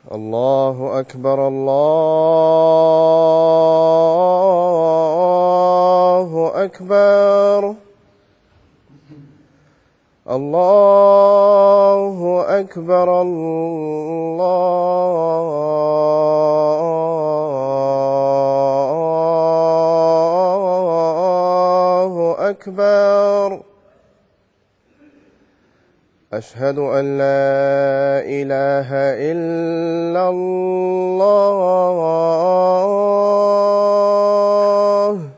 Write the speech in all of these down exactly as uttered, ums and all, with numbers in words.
الله أكبر الله أكبر الله أكبر الله أكبر. أشهد أن لا إله إلا الله.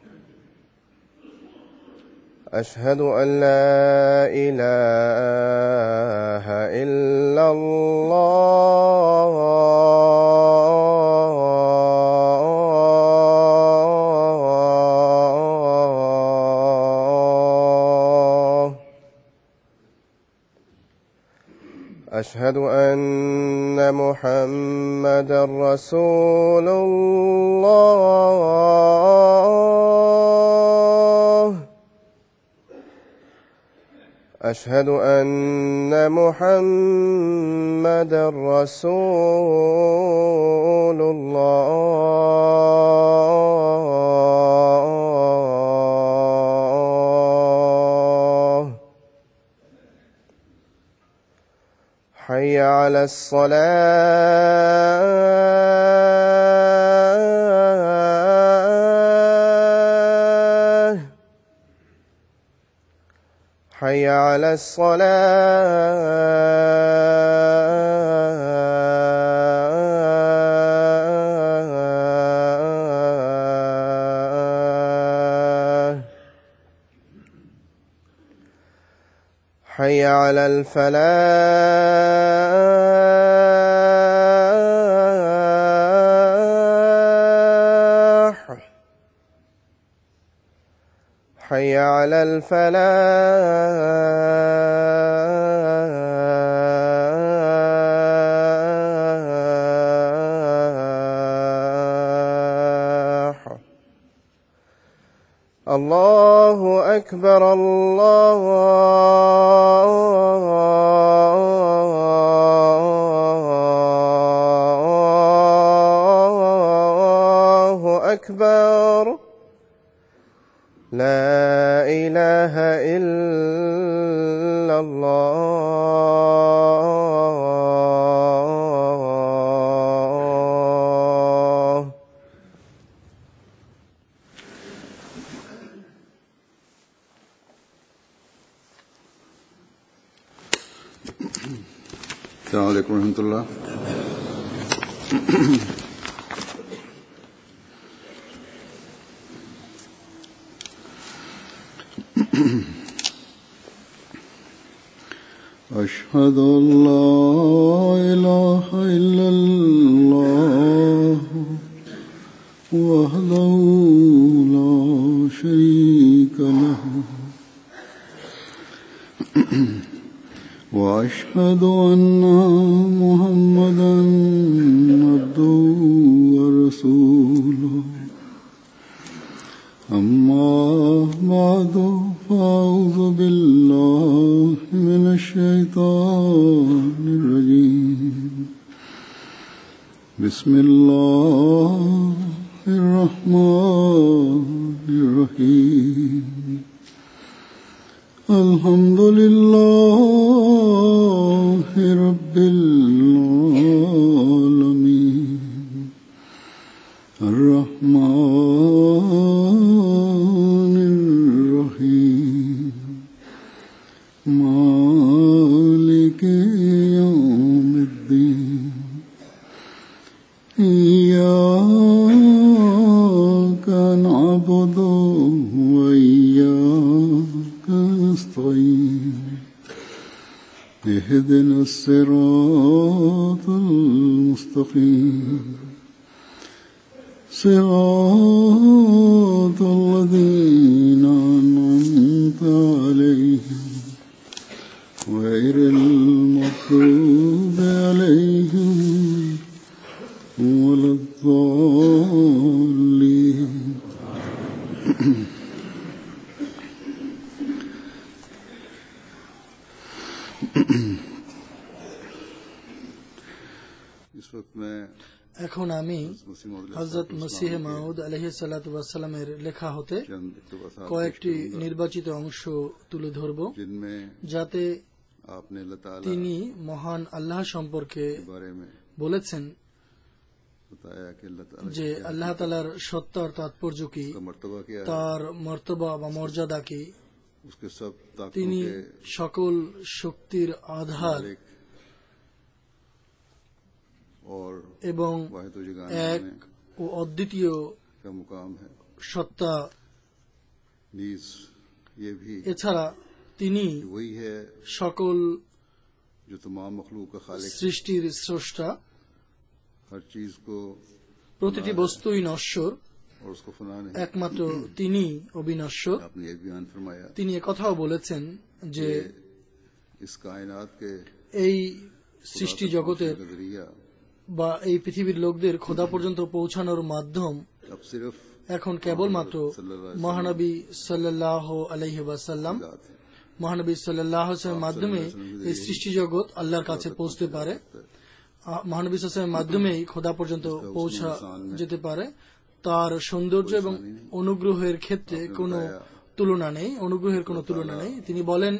أشهد أن لا إله إلا الله. أشهد أن محمدًا رسول الله. أشهد أن محمدًا رسول الله. حي على الصلاة. حي على الصلاة. حي على الفلاح. حي على الفلاح. الله أكبر الله أكبر. لا إله إلا الله. السلام عليكم ورحمة الله. أشهد أن لا إله إلا الله وحده لا شريك له وأشهد أن محمدًا عبده ورسوله. أما بعد فأعوذ بالله من الشيطان الرجيم. بسم الله الرحمن الرحيم. الحمد لله رب العالمين. الرحمن الرحيم. مالك يوم الدين. إياك نعبد وإياك نستعين. اهدنا الصراط المستقيم. صراط الذين أنعمت عليهم غير المغضوب عليهم ولا الضالين. इस वक्त मैं এখন আমি मसीह मौद হযরত মসিহ মাউদ আলাইহিস সালাতু ওয়াস সালামের লেখা হতে चंद इक़्तिबासात কয়েকটি নির্বাচিত অংশ তুলে ধরব, जिनमें যাতে आपने अल्लाह ताला তিনি মহান আল্লাহ সম্পর্কে के बारे में বলেছেন बताया कि अल्लाह ताला যে আল্লাহ তাআলার সত্তার তাৎপর্য কি, का मर्तबा क्या है, তার মর্তবা বা মর্যাদা কি। उसके सब ताकतों তিনি के সকল শক্তির আধার मालिक और এবং वाहिद व जगाने এক में ও অদ্বিতীয় का मुकाम है। সত্তা। नीज ये भी এছাড়া তিনি कि वही है সকল जो तमाम मखलूक का खालिक, সৃষ্টির স্রষ্টা। हर चीज को প্রতিটি বস্তুই নশ্বর, और उसको फना नहीं। একমাত্র তিনি অবিনশ্বর। आपने ये बयान फरमाया তিনি একথাও বলেছেন যে कि इस कायनात के এই সৃষ্টি জগতের नजरिया বা এই পৃথিবীর লোকদের খোদা পর্যন্ত পৌঁছানোর মাধ্যম अब सिर्फ এখন কেবলমাত্র মহানবী সাল্লাল্লাহু আলাইহি ওয়াসাল্লাম। जात है। মহানবী সাল্লাল্লাহু আলাইহি ওয়াসাল্লামের মাধ্যমে এই সৃষ্টি জগৎ আল্লাহর কাছে পৌঁছতে পারে। আ- মহানবী সাল্লাল্লাহু আলাইহি ওয়াসাল্লামের মাধ্যমেই খোদা পর্যন্ত পৌঁছা যেতে পারে। তার সৌন্দর্য এবং অনুগ্রহের ক্ষেত্রে কোনো তুলনা নেই, অনুগ্রহের কোনো তুলনা নেই। তিনি বলেন,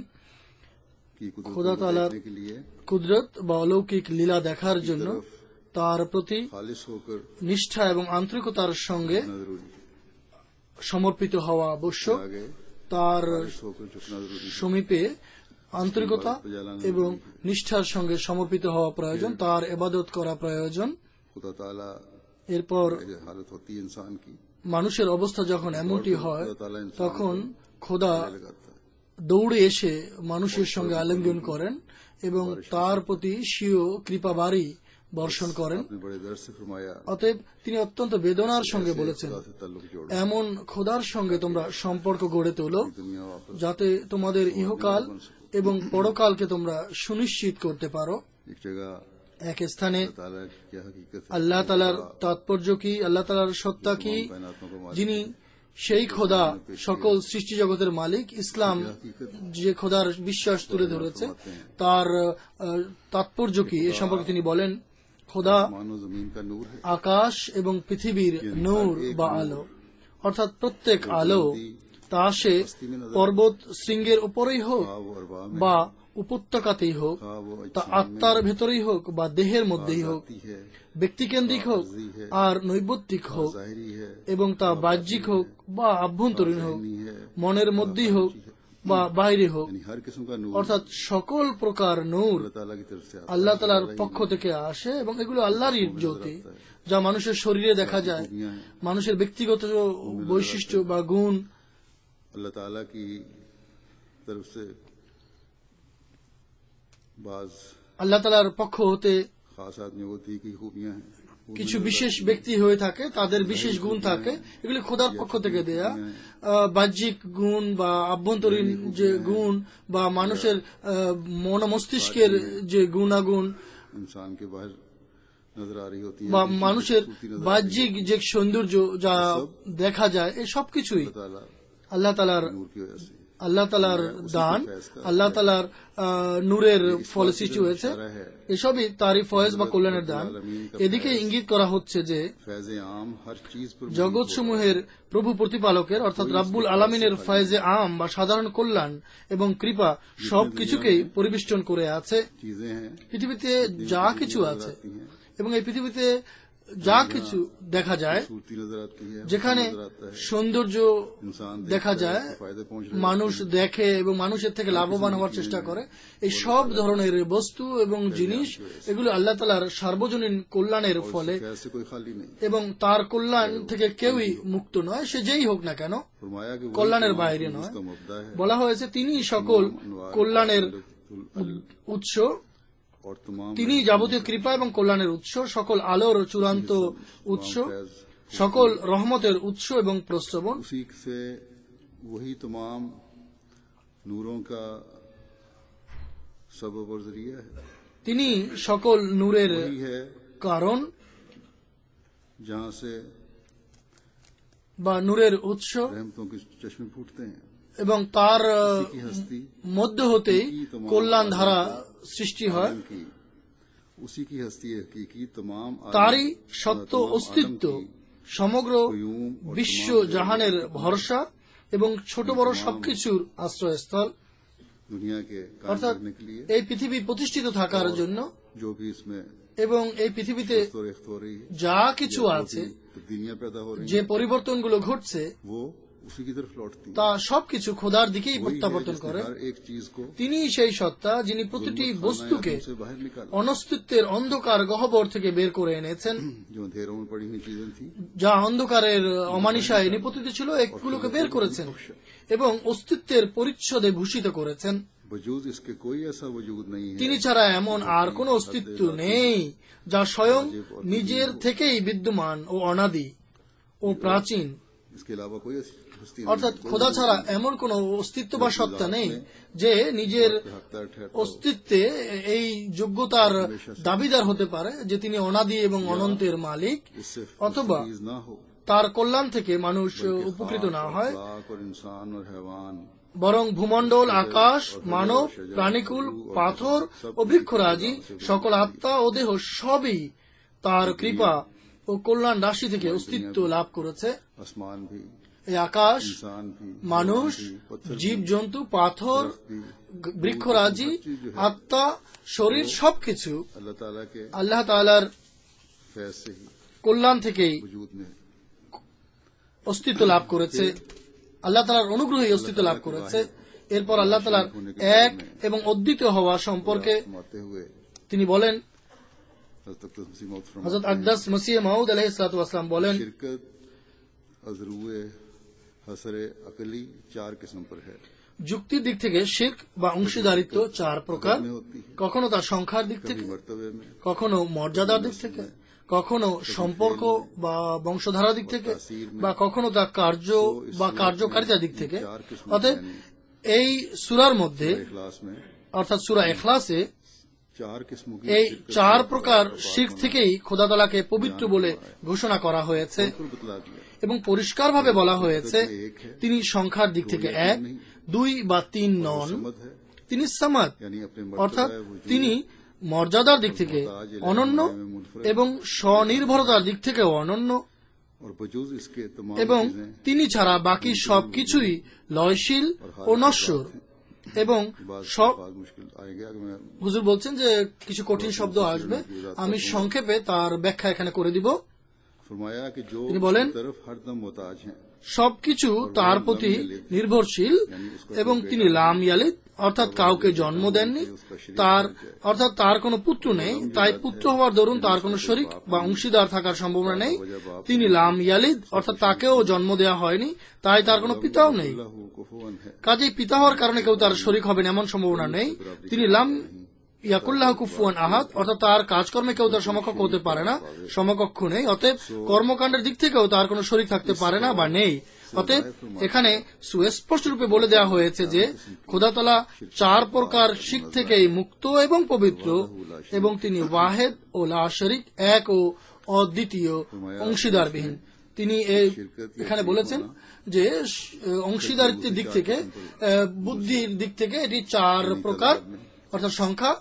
कि कुदरत खुदा को ताला देखने के लिए কুদরত বা অলৌকিক লীলা দেখার জন্য তার প্রতি खालिश होकर নিষ্ঠা এবং আন্তরিকতার সঙ্গে झुकना जरूरी है। সমর্পিত হওয়া আবশ্যক। आगे তার खालिश होकर झुकना जरूरी है। সমীপে আন্তরিকতা এবং নিষ্ঠার সঙ্গে সমর্পিত হওয়া প্রয়োজন, তার ইবাদত করা প্রয়োজন। खुदा ताला এরপর ये हालत होती है इंसान की, মানুষের অবস্থা যখন এমনটি হয় खुदा ताला इंसान তখন খোদা को लगाता है। দৌড়ে এসে মানুষের সঙ্গে আলিঙ্গন করেন এবং তার প্রতি স্বীয় কৃপাবাড়ি বর্ষণ করেন। आपने बड़े दर्द से फरमाया অতএব তিনি অত্যন্ত বেদনার সঙ্গে বলেছেন, खुदा से ताल्लुक जोड़ो, এমন খোদার সঙ্গে তোমরা সম্পর্ক গড়ে তোলো दुनिया और आखिरत। যাতে তোমাদের ইহকাল এবং পরকালকে তোমরা সুনিশ্চিত করতে পারো। एक जगह এক স্থানে खुदा ताला की क्या हकीकत है, আল্লাহ তালার তাৎপর্য কি, আল্লাহ তালার সত্তা কি, कायनातों का मालिक, যিনি সেই খোদা সকল সৃষ্টি জগতের মালিক। ইসলাম যে খোদার বিশ্বাস তুলে ধরেছে তার আহ, তাৎপর্য কি এ সম্পর্কে তিনি বলেন, খোদা मानो जमीन का नूर है, আকাশ এবং পৃথিবীর নূর বা আলো, অর্থাৎ প্রত্যেক আলো তা সে পর্বত শৃঙ্গের উপরেই হোক खा वो अरवा में, বা উপত্যকাতেই হোক, खा वो তা अजसाम में, আত্মার ভেতরেই হোক বা দেহের মধ্যেই হোক, जाती है, ব্যক্তিকেন্দ্রিক হোক আর নৈবত্তিক হোক, जाहिरी है, এবং তা বাহ্যিক হোক বা আভ্যন্তরীণ হোক, नहीं है, মনের মধ্যেই হোক বা বাইরে হোক, यानी हर किस्म का नूर অর্থাৎ সকল প্রকার নূর अल्लाह ताला की तरफ से आता है। আল্লাহ তালার পক্ষ থেকে আসে এবং এগুলো আল্লাহরই জ্যোতি, যা মানুষের শরীরে দেখা যায়। खूबियां हैं। মানুষের ব্যক্তিগত বৈশিষ্ট্য বা গুণ अल्लाह ताला की तरफ से बाज আল্লাহ তালার পক্ষ হতে खास आदमी होती की खूबियां हैं, वो কিছু भी বিশেষ ব্যক্তি হয়ে থাকে, তাদের বিশেষ গুণ থাকে, এগুলি খোদার পক্ষ থেকে দেয়া। আহ, বাহ্যিক গুণ বা আভ্যন্তরীণ যে গুণ বা মানুষের আহ, মন মস্তিষ্কের যে গুণাগুণ इंसान के बाहर नजर आ रही होती है, বা अंदर की মানুষের खूबसूरती नजर आ रही বাহ্যিক যে সৌন্দর্য যা দেখা যায়, এই সবকিছুই है। ताला আল্লাহ তালার नूर की वजह से আল্লাহ তালার দান, আল্লাহ তালার আহ, নূরের ফলে সৃষ্টি হয়েছে। এসবই তারই ফয়েজ বা কল্যাণের দান। এদিকে ইঙ্গিত করা হচ্ছে যে फैज आम हर चीज पर জগৎসমূহের প্রভু প্রতিপালকের অর্থাৎ রাব্বুল আলামিনের ফয়েজে আম বা সাধারণ কল্যাণ এবং কৃপা সবকিছুকেই পরিবেষ্টন করে আছে। चीजें हैं, পৃথিবীতে যা কিছু আছে এবং এই পৃথিবীতে যা কিছু দেখা যায়, खूबसूरती नजर आती है, যেখানে नजर आता है, সৌন্দর্য इंसान দেখা देखता है, যায়, उसको फायदे पहुंच रहे মানুষ দেখে এবং মানুষের থেকে লাভবান হওয়ার চেষ্টা করে, এই সব ধরনের বস্তু এবং জিনিস এগুলো আল্লাহ তাআলার সার্বজনীন কল্যাণের ফলে फैज से कोई खाली नहीं। এবং তার কল্যাণ থেকে কেউই মুক্ত নয়, সে যেই হোক না কেন, फरमाया कि वही কল্যাণের तमाम বাইরে चीज নয়। का मुब्दा है, বলা হয়েছে তিনি সকল কল্যাণের উৎস, और तमाम তিনি যাবতীয় কৃপা এবং কল্যাণের উৎস, সকল আলোর চূড়ান্ত উৎস, সকল রহমতের উৎস এবং প্রস্রবণ। उसी से वही तमाम नूरों का सबब और जरिया है, তিনি সকল নূরের वही है কারণ जहाँ से বা নূরের উৎস रहमतों के चश्मे फूटते हैं। এবং তার की हस्ती মধ্য হতেই কল্যাণ ধারা সৃষ্টি হয়। की उसी की हस्ती हकीकी तमाम তারই সত্য অস্তিত্ব সমগ্র বিশ্ব জাহানের ভরসা এবং ছোট বড় সবকিছুর আশ্রয়স্থল। दुनिया के कायम অর্থাৎ करने के लिए এই পৃথিবী প্রতিষ্ঠিত থাকার জন্য जो भी इसमें এবং এই পৃথিবীতে तोरेख्त हो रही है, যা কিছু আছে, तब्दीलियां पैदा हो रही যে हैं, পরিবর্তনগুলো ঘটছে, वो उसी की तरफ लौटती हैं। তা সবকিছু খোদার দিকেই वही है প্রত্যাবর্তন जिसने করে। हर एक चीज को তিনি সেই সত্তা যিনি প্রতিটি जुल्मत বস্তুকে खानाए आदम से बाहर निकाला, অনস্তিত্বের অন্ধকার গহ্বর থেকে বের করে এনেছেন। जो अंधेरों में पड़ी हुई चीजें थी, যা অন্ধকারের অমানিসায় নিপতিত ছিল, এগুলোকে বের করেছেন এবং অস্তিত্বের পরিচ্ছদে ভূষিত করেছেন। वजूद इसके कोई ऐसा वजूद नहीं है তিনি ছাড়া এমন আর কোন অস্তিত্ব নেই যা স্বয়ং নিজের থেকেই বিদ্যমান ও অনাদি ও প্রাচীন। इसके अलावा कोई ऐसी हस्ती অর্থাৎ খোদা ছাড়া এমন কোন অস্তিত্ব বা সত্তা নেই যে নিজের हकदार ठहरता हो, অস্তিত্বে এই যোগ্যতার দাবিদার হতে পারে যে তিনি অনাদি এবং অনন্তের মালিক, इससे অথবা मुस्तफीज ना हो, তার কল্যাণ থেকে মানুষ উপকৃত না হয়, अखलाक और इंसान और हैवान, বরং ভূমণ্ডল, আকাশ, মানব, প্রাণীকুল, পাথর ও বৃক্ষরাজি, সকল আত্মা ও দেহ সবই তার কৃপা ও কল্যাণ রাশি থেকে অস্তিত্ব লাভ করেছে। आसमान भी, এই আকাশ, इंसान भी, মানুষ, पत्थर জীব জন্তু, পাথর, বৃক্ষরাজি, আত্মা, শরীর সবকিছু अल्लाह ताला के আল্লাহ তাআলার फैज से ही কল্যাণ থেকেই वजूद में है। অস্তিত্ব লাভ করেছে, আল্লাহ তাআলার অনুগ্রহে অস্তিত্ব লাভ করেছে। এরপর আল্লাহ তাআলার এক এবং অদ্বিতীয় হওয়া সম্পর্কে फरमाते हुए তিনি বলেন, हज़रत अक़दस मसीह मौद হযরত फरमाते हैं, আকদাস মসিহ মাউদ আলাইহিস সালাতু ওয়াস সালাম বলেন, शिरकत अज़रुए हसरे अकली चार किस्म पर है। যুক্তির দিক থেকে শিরক বা অংশীদারিত্ব চার প্রকার, में होती है, কখনো তার সংখ্যার দিক থেকে, कभी मर्तबे में, কখনো মর্যাদার দিক থেকে, কখনো সম্পর্ক বা বংশধারার দিক থেকে, বা কখনো তার কার্য বা কার্যকারিতার দিক থেকে। অতএব এই সূরার মধ্যে इखलास में অর্থাৎ সূরা ইখলাসে चार किस्मों की এই शिरकत চার से প্রকার बात শিরক होना থেকেই খোদা তাআলাকে পবিত্র বলে ঘোষণা করা হয়েছে बिल्कुल बतला दिया। এবং পরিষ্কারভাবে বলা হয়েছে তিনি সংখ্যার দিক থেকে এক, দুই বা তিন নন, समद है, তিনি সামাদ यानी अपने অর্থাৎ मर्तबा वजूद তিনি মর্যাদার দিক থেকে অনন্য এবং স্বনির্ভরতার দিক থেকেও অনন্য, और वजूद इसके तमाम এবং चीजें তিনি ছাড়া বাকি সবকিছুই লয়শীল ও নশ্বর। এবং बात সব बात मुश्किल आएगा अगर मैं হুজুর বলছেন যে কিছু কঠিন শব্দ আসবে, আমি সংক্ষেপে তার ব্যাখ্যা এখানে করে দিব। फरमाया कि जो তিনি বলেন, उसकी तरफ हरदम मोहताज हैं, সবকিছু তার প্রতি নির্ভরশীল এবং তিনি লাম ইয়ালিদ অর্থাৎ কাউকে জন্ম দেননি, তার অর্থাৎ তার কোনো পুত্র নেই, তাই পুত্র হওয়ার দরুন তার কোনো শরীক বা অংশীদার থাকার সম্ভাবনা নেই। তিনি লাম ইয়ালিদ অর্থাৎ তাকেও জন্ম দেওয়া হয়নি, তাই তার কোনো পিতাও নেই, अल्लाहु कुफुवन है, কাজেই পিতা হওয়ার কারণে কেউ তার শরীক হবেন এমন সম্ভাবনা নেই। তিনি লাম ইয়াকুল্লাহ কুফুয়ান আহাদ অর্থাৎ তার কাজকর্মে কেউ তার সমকক্ষ হতে পারে না, সমকক্ষ নেই। অতএব কর্মকাণ্ডের দিক থেকেও তার কোনো শরীক থাকতে পারে না বা নেই। অতএব এখানে সুস্পষ্ট রূপে বলে দেওয়া হয়েছে যে খোদা তাআলা চার প্রকার শিরক থেকেই মুক্ত এবং পবিত্র, এবং তিনি ওয়াহেদ ও লা শরীক, এক ও অদ্বিতীয়, অংশীদারবিহীন। তিনি এই এখানে বলেছেন যে অংশীদারিত্বের দিক থেকে, বুদ্ধির দিক থেকে এটি চার প্রকার অর্থাৎ সংখ্যা।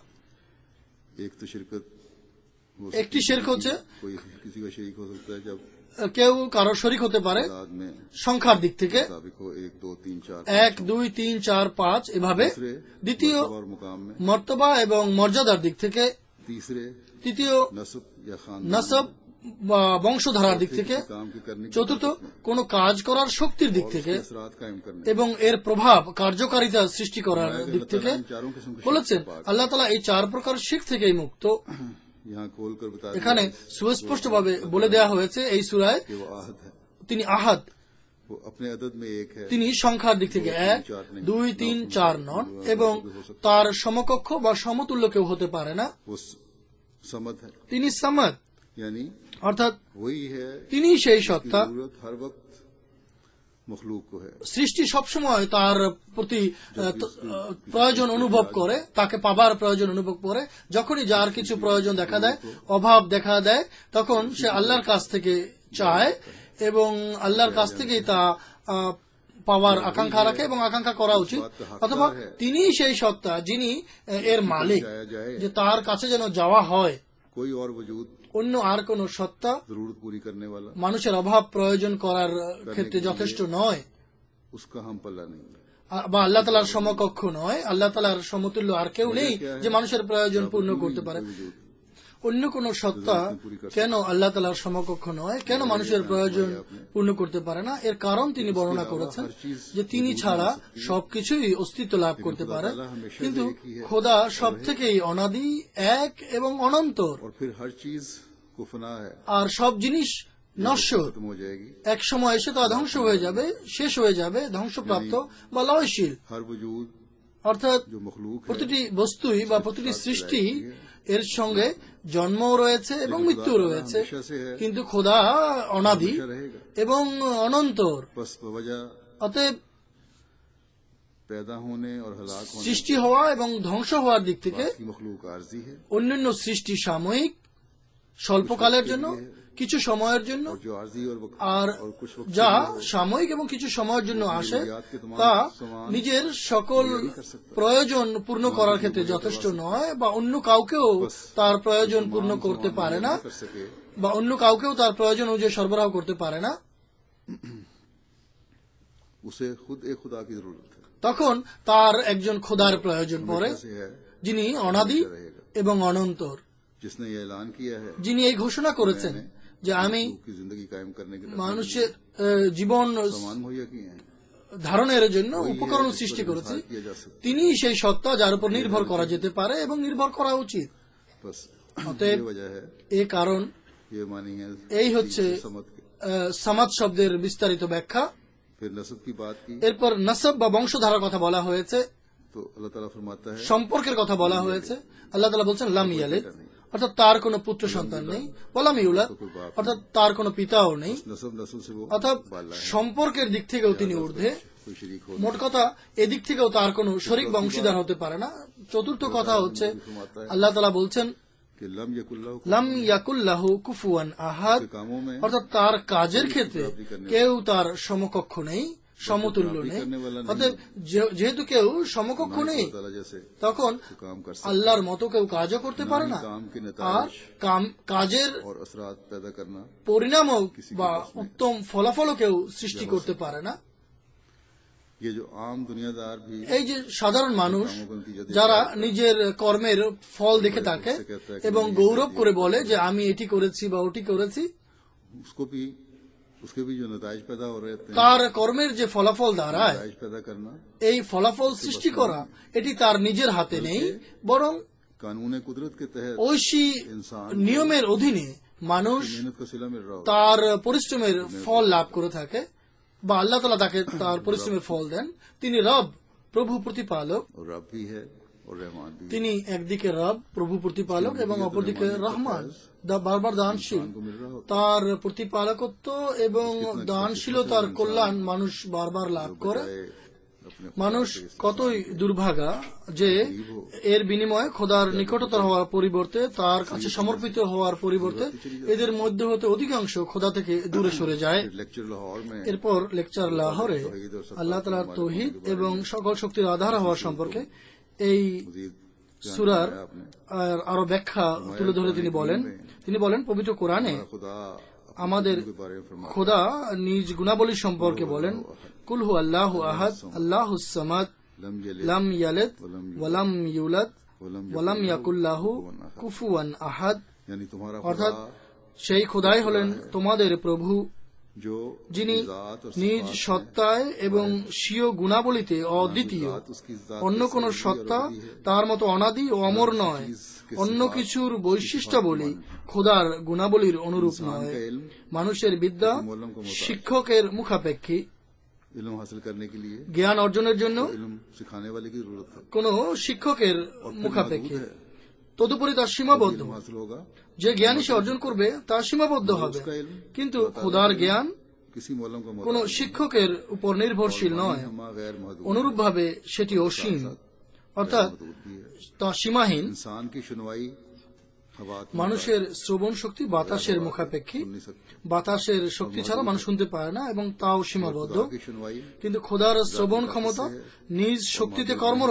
एक तो शिरकत हो একটি শিরক হচ্ছে कोई किसी का शरीक हो सकता है जब কেউ কারো শরীক হতে পারে तादाद में সংখ্যার দিক থেকে, मुताबिक हो, एक दो तीन चार, এক দুই তিন চার পাঁচ এভাবে। दूसरे দ্বিতীয় मर्तबा और मुकाम में, মর্তবা এবং মর্যাদার দিক থেকে, तीसरे তৃতীয় नस्ब या खानदान নসব বা বংশধারার দিক থেকে, काम के करने की চতুর্থ ताकत में, কোন কাজ করার শক্তির দিক और থেকে, उसके असरात कायम करने এবং এর প্রভাব কার্যকারিতা সৃষ্টি করার দিক থেকে। इन चारों किस्म के বলেছেন আল্লাহ তাআলা এই চার প্রকার শিরক থেকেই মুক্ত। यहाँ खोल कर बता এখানে সুস্পষ্টভাবে বলে দেওয়া হয়েছে এই সূরায় कि वो आहद है, তিনি আহাদ, वो अपने अदद में एक है, তিনি সংখ্যার দিক থেকে এক, দুই তিন চার নন এবং তার সমকক্ষ বা সমতুল্য কেউ হতে পারে না। वो समद है, তিনি সামাদ यानी অর্থাৎ वही है তিনি সেই की সত্তা, जरूरत हर वक्त मखलूक को है। সৃষ্টি সবসময় তার প্রতি আহ, ত- আহ, প্রয়োজন অনুভব করে, তাকে পাবার প্রয়োজন অনুভব করে। যখনই যার কিছু প্রয়োজন দেখা দেয়, অভাব দেখা দেয়, তখন সে আল্লাহর কাছ থেকে চায় এবং আল্লাহর কাছ থেকেই তা আহ, পাওয়ার আকাঙ্ক্ষা রাখে এবং আকাঙ্ক্ষা করা উচিত। অথবা তিনি সেই সত্তা যিনি আহ, এর মালিক, যে তার কাছে যেন যাওয়া হয় कोई और वजूद অন্য আর কোন সত্তা जरूरत पूरी करने वाला মানুষের অভাব প্রয়োজন করার ক্ষেত্রে যথেষ্ট নয় उसका हम पल्ला नहीं है। আ- বা আল্লাহ তাআলার সমকক্ষ নয়, আল্লাহ তাআলার সমতুল্য আর কেউ নেই যে মানুষের প্রয়োজন পূর্ণ করতে পারে। অন্য কোন সত্তা কেন আল্লাহ তাআলার সমকক্ষ নয়, কেন মানুষের প্রয়োজন পূর্ণ করতে পারে না? এর কারণ তিনি বর্ণনা করেছেন যে তিনি ছাড়া সবকিছুই অস্তিত্ব লাভ করতে পারে, কিন্তু খোদা সব থেকেই অনাদি, এক এবং অনন্তর। और फिर हर चीज को फना है, আর সব জিনিস নশ্বর, खत्म हो जाएगी। এক সময় এসে তা ধ্বংস হয়ে যাবে, শেষ হয়ে যাবে, ধ্বংসপ্রাপ্ত বা লয়শীল। हर वजूद অর্থাৎ जो मखलूक है প্রতিটি বস্তুই বা প্রতিটি সৃষ্টি এর সঙ্গে জন্মও রয়েছে এবং মৃত্যু রয়েছে, हमेशा से है, কিন্তু খোদা অনাদি हमेशा रहेगा। এবং অনন্তর। बस बवजह অতএব पैदा होने और हलाक होने সৃষ্টি হওয়া এবং ধ্বংস হওয়ার দিক থেকে की मखलूक आर्जी है, অন্যান্য সৃষ্টি সাময়িক, স্বল্পকালের জন্য, কিছু সময়ের জন্য, और जो आर्जी और वक्त আর और कुछ वक्त যা সাময়িক এবং কিছু সময়ের জন্য আসে তা নিজের সকল প্রয়োজন পূর্ণ করার ক্ষেত্রে যথেষ্ট নয়, বা অন্য কাউকেও তার প্রয়োজন পূর্ণ করতে পারে না, कर सके, বা অন্য কাউকেও তার প্রয়োজন অনুযায়ী সরবরাহ করতে পারে না। उसे खुद एक खुदा की जरूरत है, তখন তার একজন খোদার প্রয়োজন পড়ে, ऐसे है যিনি অনাদি रहेगा। এবং অনন্তর, जिसने ये ऐलान किया है যিনি এই ঘোষণা করেছেন যে আমি की जिंदगी कायम करने के लिए মানুষের আহ, জীবন सामान मुहैया किए हैं, ধারণের জন্য উপকরণ সৃষ্টি করেছি। किया जा सकता তিনি সেই সত্তা যার উপর নির্ভর করা যেতে পারে এবং নির্ভর করা উচিত। है। बस অতএব ये वजह है, এই কারণ, ये मानी है এই হচ্ছে समत के। আহ, সামাদ শব্দের বিস্তারিত ব্যাখ্যা। फिर नसब की बात की এরপর নসব বা বংশধারার কথা বলা হয়েছে, तो अल्लाह ताला फरमाता है সম্পর্কের কথা বলা হয়েছে। আল্লাহ তাআলা বলছেন লাম ইয়ালিদ, অর্থাৎ তার কোনো পুত্র সন্তান নেই, ওয়ালাম ইউলাদ, অর্থাৎ তার কোনো পিতাও নেই, नसब नस्ल से वो অর্থাৎ बाला है, সম্পর্কের দিক থেকেও তিনি ঊর্ধ্বে। कोई शरीक हो মোট কথা এদিক থেকেও তার কোনো শরীক বা অংশীদার হতে পারে না। চতুর্থ কথা হচ্ছে আল্লাহ তাআলা বলছেন कि लम यकुल्लाहु লাম ইয়াকুল্লাহু কুফুয়ান আহাদ, के कामों में অর্থাৎ তার কাজের ক্ষেত্রে কেউ তার সমকক্ষ নেই, সমতুল্য নেই। অর্থাৎ যে- যেহেতু কেউ সমকক্ষ নেই, अल्लाह ताला जैसे তখন काम कर सकता আল্লাহর মতো কেউ কাজও করতে পারে না, काम के আর नताइज কাম- কাজের और असरात पैदा करना পরিণামও বা উত্তম ফলাফলও কেউ সৃষ্টি করতে পারে না। ये जो आम दुनियादार भी এই যে সাধারণ মানুষ যারা নিজের কর্মের ফল দেখে থাকে এবং গৌরব করে বলে যে আমি এটি করেছি বা ওটি করেছি, उसको भी उसके भी जो नताइज पैदा हो रहे थे, তার কর্মের যে ফলাফল দাঁড়ায়, नताइज पैदा करना এই ফলাফল সৃষ্টি করা এটি তার নিজের হাতে নেই, বরং कानून कुदरत के तहत ঐশী নিয়মের অধীনে মানুষ मेहनत का सिला मिल रहा हो। তার পরিশ্রমের ফল লাভ করে থাকে, বা আল্লাহ তাআলা তাকে তার পরিশ্রমের ফল দেন। তিনি রব, প্রভু প্রতিপালক। और रब भी है और रहमान भी है। তিনি একদিকে রব, প্রভু প্রতিপালক, এবং অপরদিকে রহমান, দা- বারবার দানশীল। को मिल रहा हो তার প্রতিপালকত্ব এবং দানশীলতার কল্যাণ মানুষ বারবার লাভ করে। अपने মানুষ কতই দুর্ভাগা যে এর বিনিময়ে খোদার নিকটতর হওয়ার পরিবর্তে, তার কাছে সমর্পিত হওয়ার পরিবর্তে এদের মধ্যে হতে অধিকাংশ খোদা থেকে দূরে সরে যায়। लेक्चर लाहौर में এরপর লেকচার লাহোরে আল্লাহ তাআলার তৌহিদ এবং সকল শক্তির আধার হওয়া সম্পর্কে এই मजीद সূরার আর আরো ব্যাখ্যা তুলে ধরে তিনি বলেন তিনি বলেন পবিত্র কোরআনে खुदा আমাদের के बारे में फरमाता খোদা নিজ গুণাবলী সম্পর্কে বলেন, কুল হু আল্লাহু আহাদ আল্লাহুস সামাদ लम यलिद লাম ইয়ালিদ ওয়ালাম ইউলাদ वलम ওয়ালাম ইয়াকুল লাহু কুফুয়ান আহাদ। यानी तुम्हारा অর্থাৎ खुदा সেই খোদাই হলেন তোমাদের প্রভু, जो যিনি जात और নিজ सिफात সত্তায় এবং স্বীয় গুণাবলীতে অদ্বিতীয়। जात उसकी जात অন্য কোন সত্তা তার মতো অনাদি ও অমর নয়। অন্য কিছুর বৈশিষ্ট্যাবলী খোদার গুণাবলীর অনুরূপ নয়। का इल्म মানুষের বিদ্যা শিক্ষকের মুখাপেক্ষী। इल्म हासिल करने के लिए জ্ঞান অর্জনের জন্য इल्म सिखाने वाले की जरूरत है। কোন শিক্ষকের মুখাপেক্ষী, তদুপরি তা সীমাবদ্ধ। इल्म हासिल होगा যে জ্ঞানই সে অর্জন করবে তা সীমাবদ্ধ হবে, उसका इल्म কিন্তু খোদার জ্ঞান किसी मौलम का কোন मोहताज শিক্ষকের উপর নির্ভরশীল নয়। हमा गैर महदूद অনুরূপভাবে সেটি অসীম, অর্থাৎ महदूद भी है। তা সীমাহীন। इंसान की सुनवाई हवा की মানুষের শ্রবণ শক্তি বাতাসের মুখাপেক্ষী। सुन नहीं सकती। বাতাসের শক্তি ছাড়া মানুষ শুনতে পারে না এবং তাও সীমাবদ্ধ। खुदा की सुनवाई কিন্তু খোদার শ্রবণ ক্ষমতা নিজ শক্তিতে কর্মরত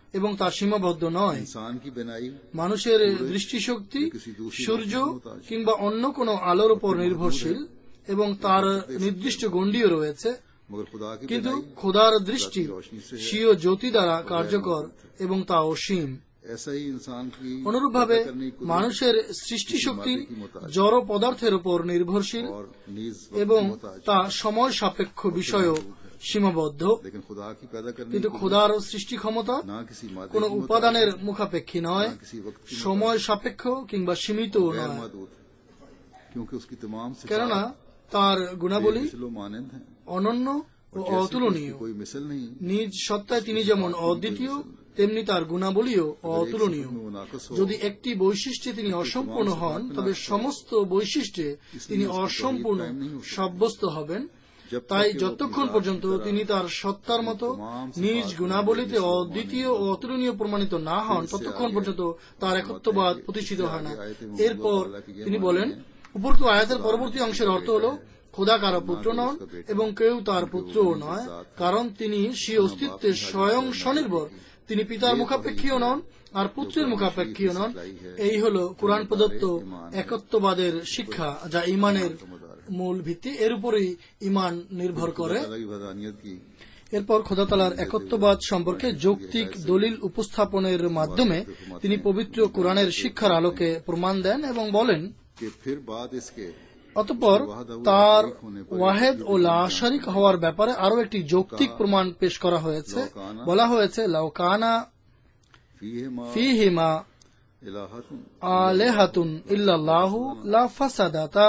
এবং তা সীমাবদ্ধ নয়। इंसान की बिनाई মানুষের দৃষ্টিশক্তি সূর্য কিংবা অন্য কোনো আলোর উপর নির্ভরশীল এবং তার নির্দিষ্ট গণ্ডিও রয়েছে, मगर खुदा की কিন্তু बिनाई খোদার দৃষ্টি স্বীয় জ্যোতি দ্বারা কার্যকর এবং তা অসীম। ऐसा ही इंसान की অনুরূপভাবে पैदा करने की कुदरत মানুষের সৃষ্টিশক্তি জড় পদার্থের উপর নির্ভরশীল और नीज এবং वक्त की मोहताज, তা সময় সাপেক্ষ বিষয়ও সীমাবদ্ধ, लेकिन खुदा की पैदा करने কিন্তু की খোদার সৃষ্টি ক্ষমতা ना किसी मादे কোন की मोहताज, উপাদানের মুখাপেক্ষী নয়, ना किसी वक्त की সময় সাপেক্ষ কিংবা সীমিত गैर নয়, महदूद, क्योंकि उसकी तमाम কেননা তার গুণাবলী मिसलो मानंद हैं, অনন্য ও जैसे कि অতুলনীয়। उसकी कोई मिसल नहीं, নিজ সত্তায় তিনি যেমন অদ্বিতীয় তেমনি তার গুণাবলীও অতুলনীয়। में वो नाकस हो, যদি একটি বৈশিষ্ট্যে তিনি অসম্পূর্ণ হন তবে সমস্ত বৈশিষ্ট্যে তিনি অসম্পূর্ণ সাব্যস্ত হবেন। जब তাই तक कि वो যতক্ষণ अपनी পর্যন্ত जात की তিনি তার সত্তার মতো নিজ গুণাবলীতে অদ্বিতীয় ও অতুলনীয় প্রমাণিত না হন ততক্ষণ পর্যন্ত তার একত্ববাদ প্রতিষ্ঠিত হয় না। এরপর তিনি বলেন, উপরোক্ত আয়াতের পরবর্তী অংশের অর্থ হল খোদা কারো পুত্র নন এবং কেউ তার পুত্রও নয়, কারণ তিনি স্বীয় অস্তিত্বে স্বয়ং স্বনির্ভর। তিনি পিতার মুখাপেক্ষীও নন আর পুত্রের মুখাপেক্ষীও নন। এই হল কোরআন প্রদত্ত একত্ববাদের শিক্ষা, যা ইমানের মূল ভিত্তি। এর উপরেই ইমান নির্ভর করে। अलग वदानियत की এরপর খোদা তাআলার একত্ববাদ সম্পর্কে যৌক্তিক দলিল উপস্থাপনের মাধ্যমে তিনি পবিত্র কোরআনের শিক্ষার আলোকে প্রমাণ দেন এবং বলেন, कि फिर बाद इसके অতঃপর তার ওয়াহেদ ও লা শারিক হওয়ার ব্যাপারে আরো একটি যৌক্তিক প্রমাণ পেশ করা হয়েছে। বলা হয়েছে, লাউকানা फीहिमा ফীহিমা इलाहतुन আলিহাতুন ইল্লাল্লাহু লা ফাসাদাতা।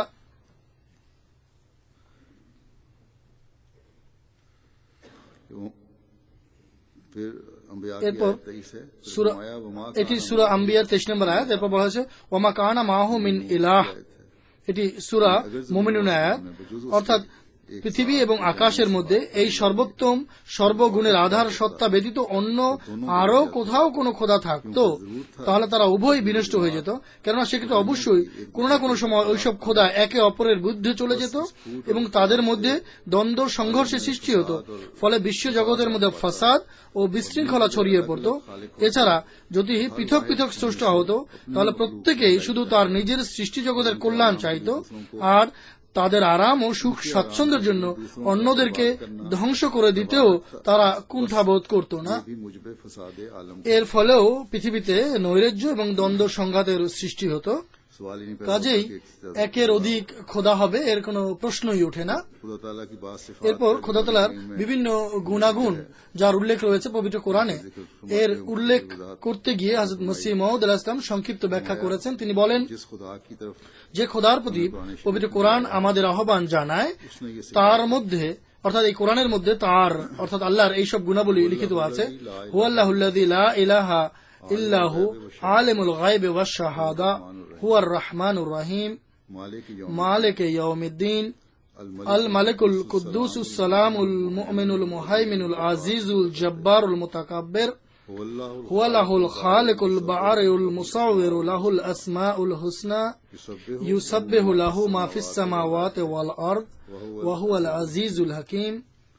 फिर अंबिया की एरपर आयत तेईस है, सूरा फरमाया, वमा এটি काना সূরা আম্বিয়ার তেইশ নম্বর আয়াত। এরপর বলা হয়েছে, ওমা কানা মাহু মিন ইলাহ। এটি সূরা মুমিনুন আয়াত। অর্থাৎ পৃথিবী এবং আকাশের মধ্যে এই সর্বোত্তম সর্বগুণের আধার সত্তা ব্যতীত অন্য আরো কোথাও কোনো খোদা থাকতো তাহলে তারা উভয় বিনষ্ট হয়ে যেত, কেননা সেক্ষেত্রে অবশ্যই কোনো না কোনো সময় ওইসব খোদা একে অপরের বিরুদ্ধে চলে যেত এবং তাদের মধ্যে দ্বন্দ্ব সংঘর্ষের সৃষ্টি হতো। ফলে বিশ্ব জগতের মধ্যে ফাসাদ ও বিশৃঙ্খলা ছড়িয়ে পড়ত। এছাড়া যদি পৃথক পৃথক স্রষ্টা হতো তাহলে প্রত্যেকেই শুধু তার নিজের সৃষ্টি জগতের কল্যাণ চাইত আর তাদের আরাম ও সুখ স্বাচ্ছন্দ্যের জন্য অন্যদেরকে ধ্বংস করে দিতেও তারা কুণ্ঠাবোধ করত না। भी मुझबे फसादे आलम এর ফলেও পৃথিবীতে নৈরাজ্য এবং দ্বন্দ্ব সংঘাতের সৃষ্টি হতো। सवाल ही नहीं पैदा কাজেই होता कि एक একের অধিক খোদা হবে এর কোনো প্রশ্নই ওঠে না। खुदा ताला की बात से এরপর খোদা তাআলার বিভিন্ন গুণাগুণ যার উল্লেখ রয়েছে পবিত্র কোরআনে, এর উল্লেখ করতে গিয়ে হযরত মসিহ মউদ আলাইহিস সালাম সংক্ষিপ্ত ব্যাখ্যা করেছেন। তিনি বলেন, जिस खुदा की तरफ যে খোদার প্রতি পবিত্র কোরআন আমাদের আহ্বান জানায় उसने ये তার মধ্যে অর্থাৎ এই কোরআনের মধ্যে তার অর্থাৎ আল্লাহর এইসব গুণাবলী লিখিত আছে। হুয়াল্লাহুল্লাযী লা ইলাহা ইল্লাহু আলিমুল গায়বি ওয়াশ শাহাদা হুয়ার রহমানুর রহিম मालिक यौम মালিক ইয়াউমিদ্দিন আল মালিকুল কুদ্দুসুস সালামুল মুমিনুল মুহাইমিনুল আজিজুল জব্বারুল মুতাকাব্বির वल्लाहु হুয়া লাহুল খালিকুল বারিউল মুসাউবিরু লাহুল আসমাউল হুসনা युसब्बिहु ইউসাব্বিহু লাহু মা ফিস সামাওয়াতি ওয়াল আরদ ওয়া হুয়াল আজিজুল হাকীম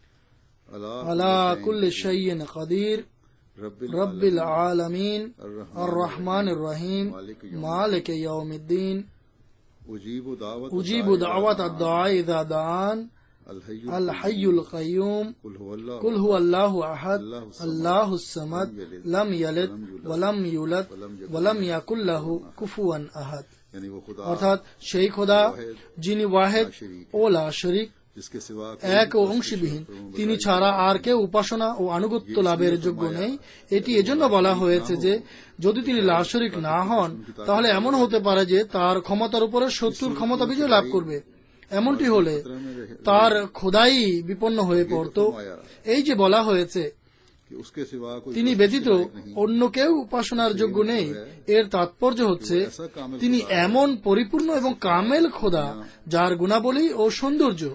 अला আলা কুল্লি শাইইন কাদির रब्बिल রব্বিল আলামিন আর রহমানির রহিম মালিক ইয়াউমিদ্দিন उजीबु दावत উজিবু দাওয়াত আদ-দাঈ ইযা দাআন अल हय्यु আল হাইয়ুল কাইয়ুম कुल हुवल्लाहु কুল হুয়াল্লাহু আহাদ আল্লাহুস সামাদ লাম ইয়ালিদ ওয়া লাম ইউলাদ ওয়া লাম ইয়াকুল লাহু কুফুয়ান আহাদ। यानी वो खुदा অর্থাৎ সেই খোদা যিনি ওয়াহেদ ও লা শরীক, जिसके सिवा এক ও অংশবিহীন, তিনি ছাড়া আর কেউ উপাসনা ও আনুগত্য লাভের যোগ্য নেই। এটি এজন্য বলা হয়েছে যে যদি তিনি লা শরীক না হন তাহলে এমন হতে পারে যে তার ক্ষমতার উপরে শত্রুর ক্ষমতা বিজয় লাভ করবে। এমনটি হলে তার খোদাই বিপন্ন হয়ে পড়ত। এই যে বলা হয়েছে कि उसके सिवा कोई তিনি ব্যতীত অন্য কেউ উপাসনার যোগ্য নেই, এর তাৎপর্য হচ্ছে তিনি এমন পরিপূর্ণ এবং কামেল খোদা যার গুণাবলী ও সৌন্দর্য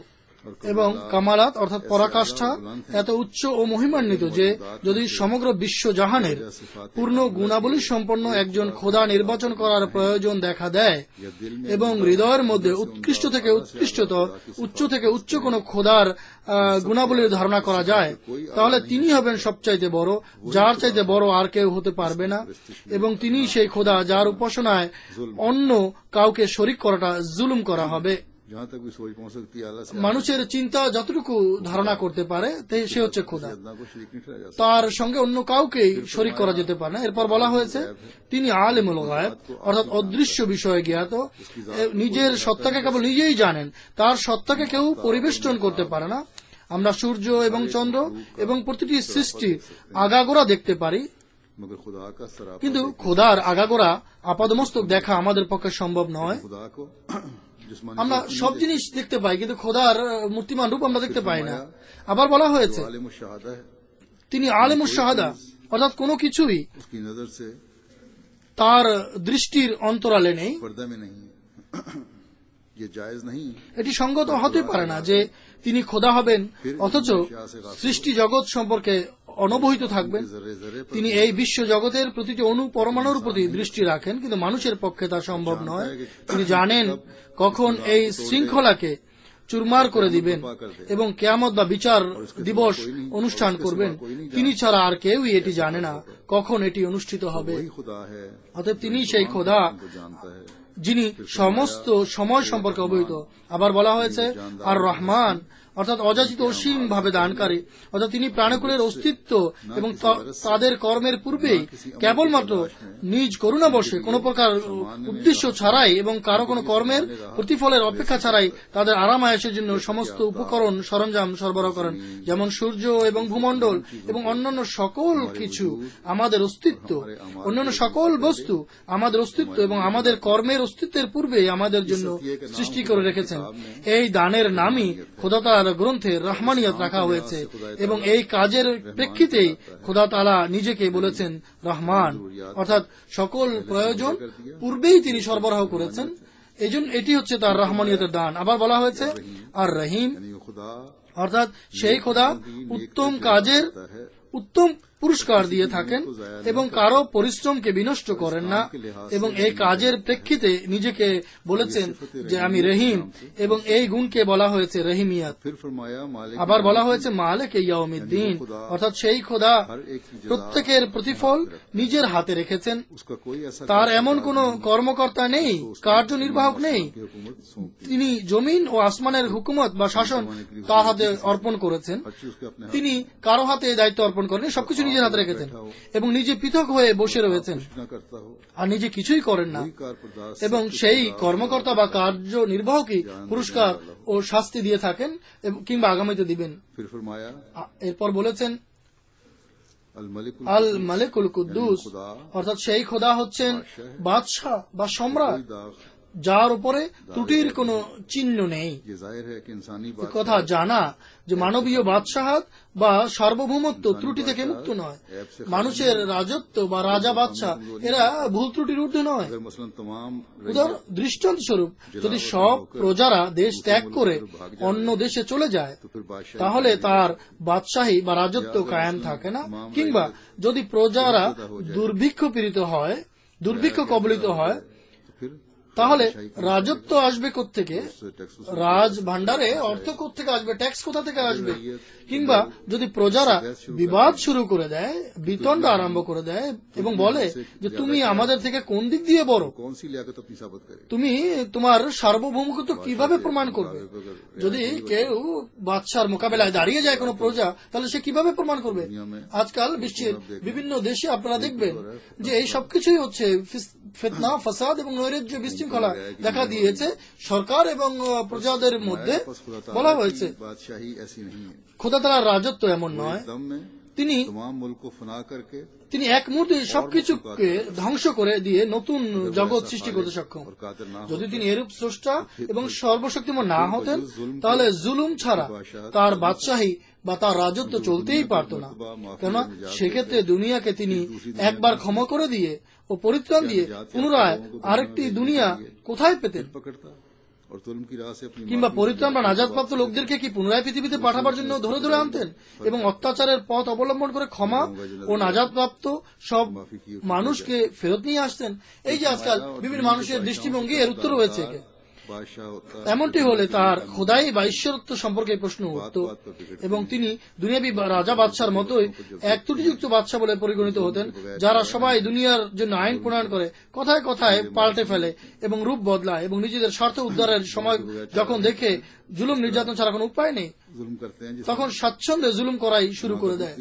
এবং কামালাত অর্থাৎ পরাকাষ্ঠা এত উচ্চ ও মহিমান্বিত যে যদি সমগ্র বিশ্ব জাহানের পূর্ণ গুণাবলী সম্পন্ন একজন খোদা নির্বাচন করার প্রয়োজন দেখা দেয় এবং হৃদয়ের মধ্যে উৎকৃষ্ট থেকে উৎকৃষ্টতর উচ্চ থেকে উচ্চ কোন খোদার গুণাবলীর ধারণা করা যায়, তাহলে তিনি হবেন সবচাইতে বড়, যার চাইতে বড় আর কেউ হতে পারবে না, এবং তিনি সেই খোদা যার উপাসনায় অন্য কাউকে শরিক করাটা জুলুম করা হবে। মানুষের চিন্তা যতটুকু ধারণা করতে পারে সে হচ্ছে খোদা, তার সঙ্গে অন্য কাউকেই শরিক করা যেতে পারে না। এরপর বলা হয়েছে তিনি আলিমুল গায়ব অর্থাৎ অদৃশ্য বিষয়ে জ্ঞাত, নিজের সত্তাকে কেবল নিজেই জানেন, তার সত্তাকে কেউ পরিবেষ্টন করতে পারে না। আমরা সূর্য এবং চন্দ্র এবং প্রতিটি সৃষ্টি আগাগোড়া দেখতে পারি, কিন্তু খোদার আগাগোড়া আপাদমস্তক দেখা আমাদের পক্ষে সম্ভব নয়। আমরা সব জিনিস দেখতে পাই, কিন্তু খোদার মূর্তিমান রূপ আমরা দেখতে পাই না। আবার বলা হয়েছে তিনি আলিমুশ শাহাদা অর্থাৎ কোনো কিছুই তার দৃষ্টির অন্তরালে নেই। এটি সঙ্গত হতে পারে না যে তিনি খোদা হবেন অথচ সৃষ্টি জগৎ সম্পর্কে অনবহিত থাকবেন। তিনি এই বিশ্ব জগতের প্রতিটি অণু পরমাণুর প্রতি দৃষ্টি রাখেন, কিন্তু মানুষের পক্ষে তা সম্ভব নয়। তিনি জানেন কখন এই শৃঙ্খলাকে চুরমার করে দিবেন এবং কিয়ামত বা বিচার দিবস অনুষ্ঠান করবেন। তিনি ছাড়া আর কেউই এটি জানে না কখন এটি অনুষ্ঠিত হবে। অতএব তিনি সেই খোদা যিনি সমস্ত সময় সম্পর্কে অবহিত। আবার বলা হয়েছে আর রহমান অর্থাৎ অযাচিত অসীম ভাবে দানকারী, অর্থাৎ তিনি প্রাণকুলের অস্তিত্ব এবং তাদের কর্মের পূর্বেই কেবলমাত্র নিজ করুণা বশে কোনো প্রকার উদ্দেশ্য ছাড়াই এবং কারো কোনো কর্মের প্রতিফলের অপেক্ষা ছাড়াই তাদের আরাম আয়েশের জন্য সমস্ত উপকরণ সরঞ্জাম সরবরাহ করেন, যেমন সূর্য এবং ভূমণ্ডল এবং অন্যান্য সকল কিছু আমাদের অস্তিত্ব, অন্যান্য সকল বস্তু আমাদের অস্তিত্ব এবং আমাদের কর্মের অস্তিত্বের পূর্বেই আমাদের জন্য সৃষ্টি করে রেখেছেন। এই দানের নামই খোদা তাআলার গ্রন্থে রহমানিয়ত রাখা হয়েছে এবং এই কাজের প্রেক্ষিতেই খোদা তাআলা নিজেকে বলেছেন রহমান, অর্থাৎ সকল প্রয়োজন পূর্বেই তিনি সরবরাহ করেছেন। এজন্য এটি হচ্ছে তার রহমানিয়তের দান। আবার বলা হয়েছে আর রহিম অর্থাৎ সেই খোদা উত্তম কাজের উত্তম পুরস্কার দিয়ে থাকেন এবং কারো পরিশ্রমকে বিনষ্ট করেন না, এবং এই কাজের প্রেক্ষিতে নিজেকে বলেছেন যে আমি রহিম, এবং এই গুণকে বলা হয়েছে রহিমিয়াত। আবার বলা হয়েছে মালিক ইয়াউমিদ্দিন অর্থাৎ সেই খোদা প্রত্যেকের প্রতিফল নিজের হাতে রেখেছেন। তার এমন কোন কর্মকর্তা নেই, কার্যনির্বাহক নেই। তিনি জমিন ও আসমানের হুকুমত বা শাসন তার হাতে অর্পণ করেছেন। তিনি কারো হাতে দায়িত্ব অর্পণ করেন, সবকিছু নিজের হাতে রেখেছেন এবং নিজে পৃথক হয়ে বসে রয়েছেন আর নিজে কিছুই করেন না, এবং সেই কর্মকর্তা বা কার্যনির্বাহকই পুরস্কার ও শাস্তি দিয়ে থাকেন কিংবা আগামীতে দিবেন। এরপর বলেছেন আল মালিকুল কুদ্দুস অর্থাৎ সেই খোদা হচ্ছেন বাদশাহ বা সম্রাট যার উপরে ত্রুটির কোন চিহ্ন নেই। কথা জানা যে মানবীয় বাদশাহাত বা সার্বভৌমত্ব ত্রুটি থেকে মুক্ত নয়। মানুষের রাজত্ব বা রাজা বাদশাহ এরা ভুল ত্রুটির ঊর্ধ্বে নয়। উদাহরণ দৃষ্টান্ত স্বরূপ যদি সব প্রজারা দেশ ত্যাগ করে অন্য দেশে চলে যায় তাহলে তার বাদশাহী বা রাজত্ব কায়েম থাকে না, কিংবা যদি প্রজারা দুর্ভিক্ষ পীড়িত হয়, দুর্ভিক্ষ কবলিত হয়, তাহলে রাজত্ব আসবে কোত্থেকে? রাজ ভান্ডারে অর্থ কোত্থেকে আসবে? ট্যাক্স কোথা থেকে আসবে? কিংবা যদি প্রজারা বিবাদ শুরু করে দেয়, বিতণ্ডা আরম্ভ করে দেয় এবং বলে যে তুমি আমাদের থেকে কোন দিক দিয়ে বড়, তুমি তোমার সার্বভৌমত্ব কিভাবে প্রমাণ করবে? যদি কেউ বাদশার মোকাবেলায় দাঁড়িয়ে যায় কোন প্রজা, তাহলে সে কিভাবে প্রমাণ করবে? আজকাল বিশ্বের বিভিন্ন দেশে আপনারা দেখবেন যে এই সবকিছুই হচ্ছে ফিতনা, ফাসাদ এবং নৈরাজ্য, বিশৃঙ্খলা দেখা দিয়েছে সরকার এবং প্রজাদের মধ্যে। বলা হয়েছে খোদা তাআলার রাজত্ব এমন নয়, তিনি তিনি এক মুহূর্তে সবকিছুকে ধ্বংস করে দিয়ে নতুন জগৎ সৃষ্টি করতে সক্ষম। যদি তিনি এরূপ স্রষ্টা এবং সর্বশক্তিমান না হতেন তাহলে জুলুম ছাড়া তার বাদশাহী বা তার রাজত্ব চলতেই পারত না, কেননা সেক্ষেত্রে দুনিয়াকে তিনি একবার ক্ষমা করে দিয়ে ও পরিত্রাণ দিয়ে পুনরায় আরেকটি দুনিয়া কোথায় পেতেন? और जुल्म की राह से अपनी কিংবা माफी পরিত্রাণ বা নাজাতপ্রাপ্ত লোকদেরকে কি পুনরায় পৃথিবীতে পাঠাবার জন্য ধরে ধরে আনতেন এবং অত্যাচারের পথ অবলম্বন করে ক্ষমা ও নাজাতপ্রাপ্ত সব মানুষকে ফেরত নিয়ে আসতেন। এই যে আজকাল বিভিন্ন মানুষের দৃষ্টিভঙ্গি, এর উত্তর রয়েছে। बादशाह होता है এমনটি হলে তার খোদাই বা ঈশ্বরত্ব সম্পর্কে প্রশ্ন উঠত এবং তিনি দুনিয়াবী রাজা বাদশার মতোই এক ত্রুটিযুক্ত বাদশা বলে পরিগণিত হতেন, যারা সবাই দুনিয়ার জন্য আইন প্রণয়ন করে, কথায় কথায় পাল্টে ফেলে এবং রূপ বদলায় এবং নিজেদের স্বার্থ উদ্ধারের সময় যখন দেখে জুলুম নির্যাতন ছাড়া কোনো উপায় নেই, जुल्म करते हैं जिस তখন স্বাচ্ছন্দ্যে জুলুম করাই শুরু করে দেয়।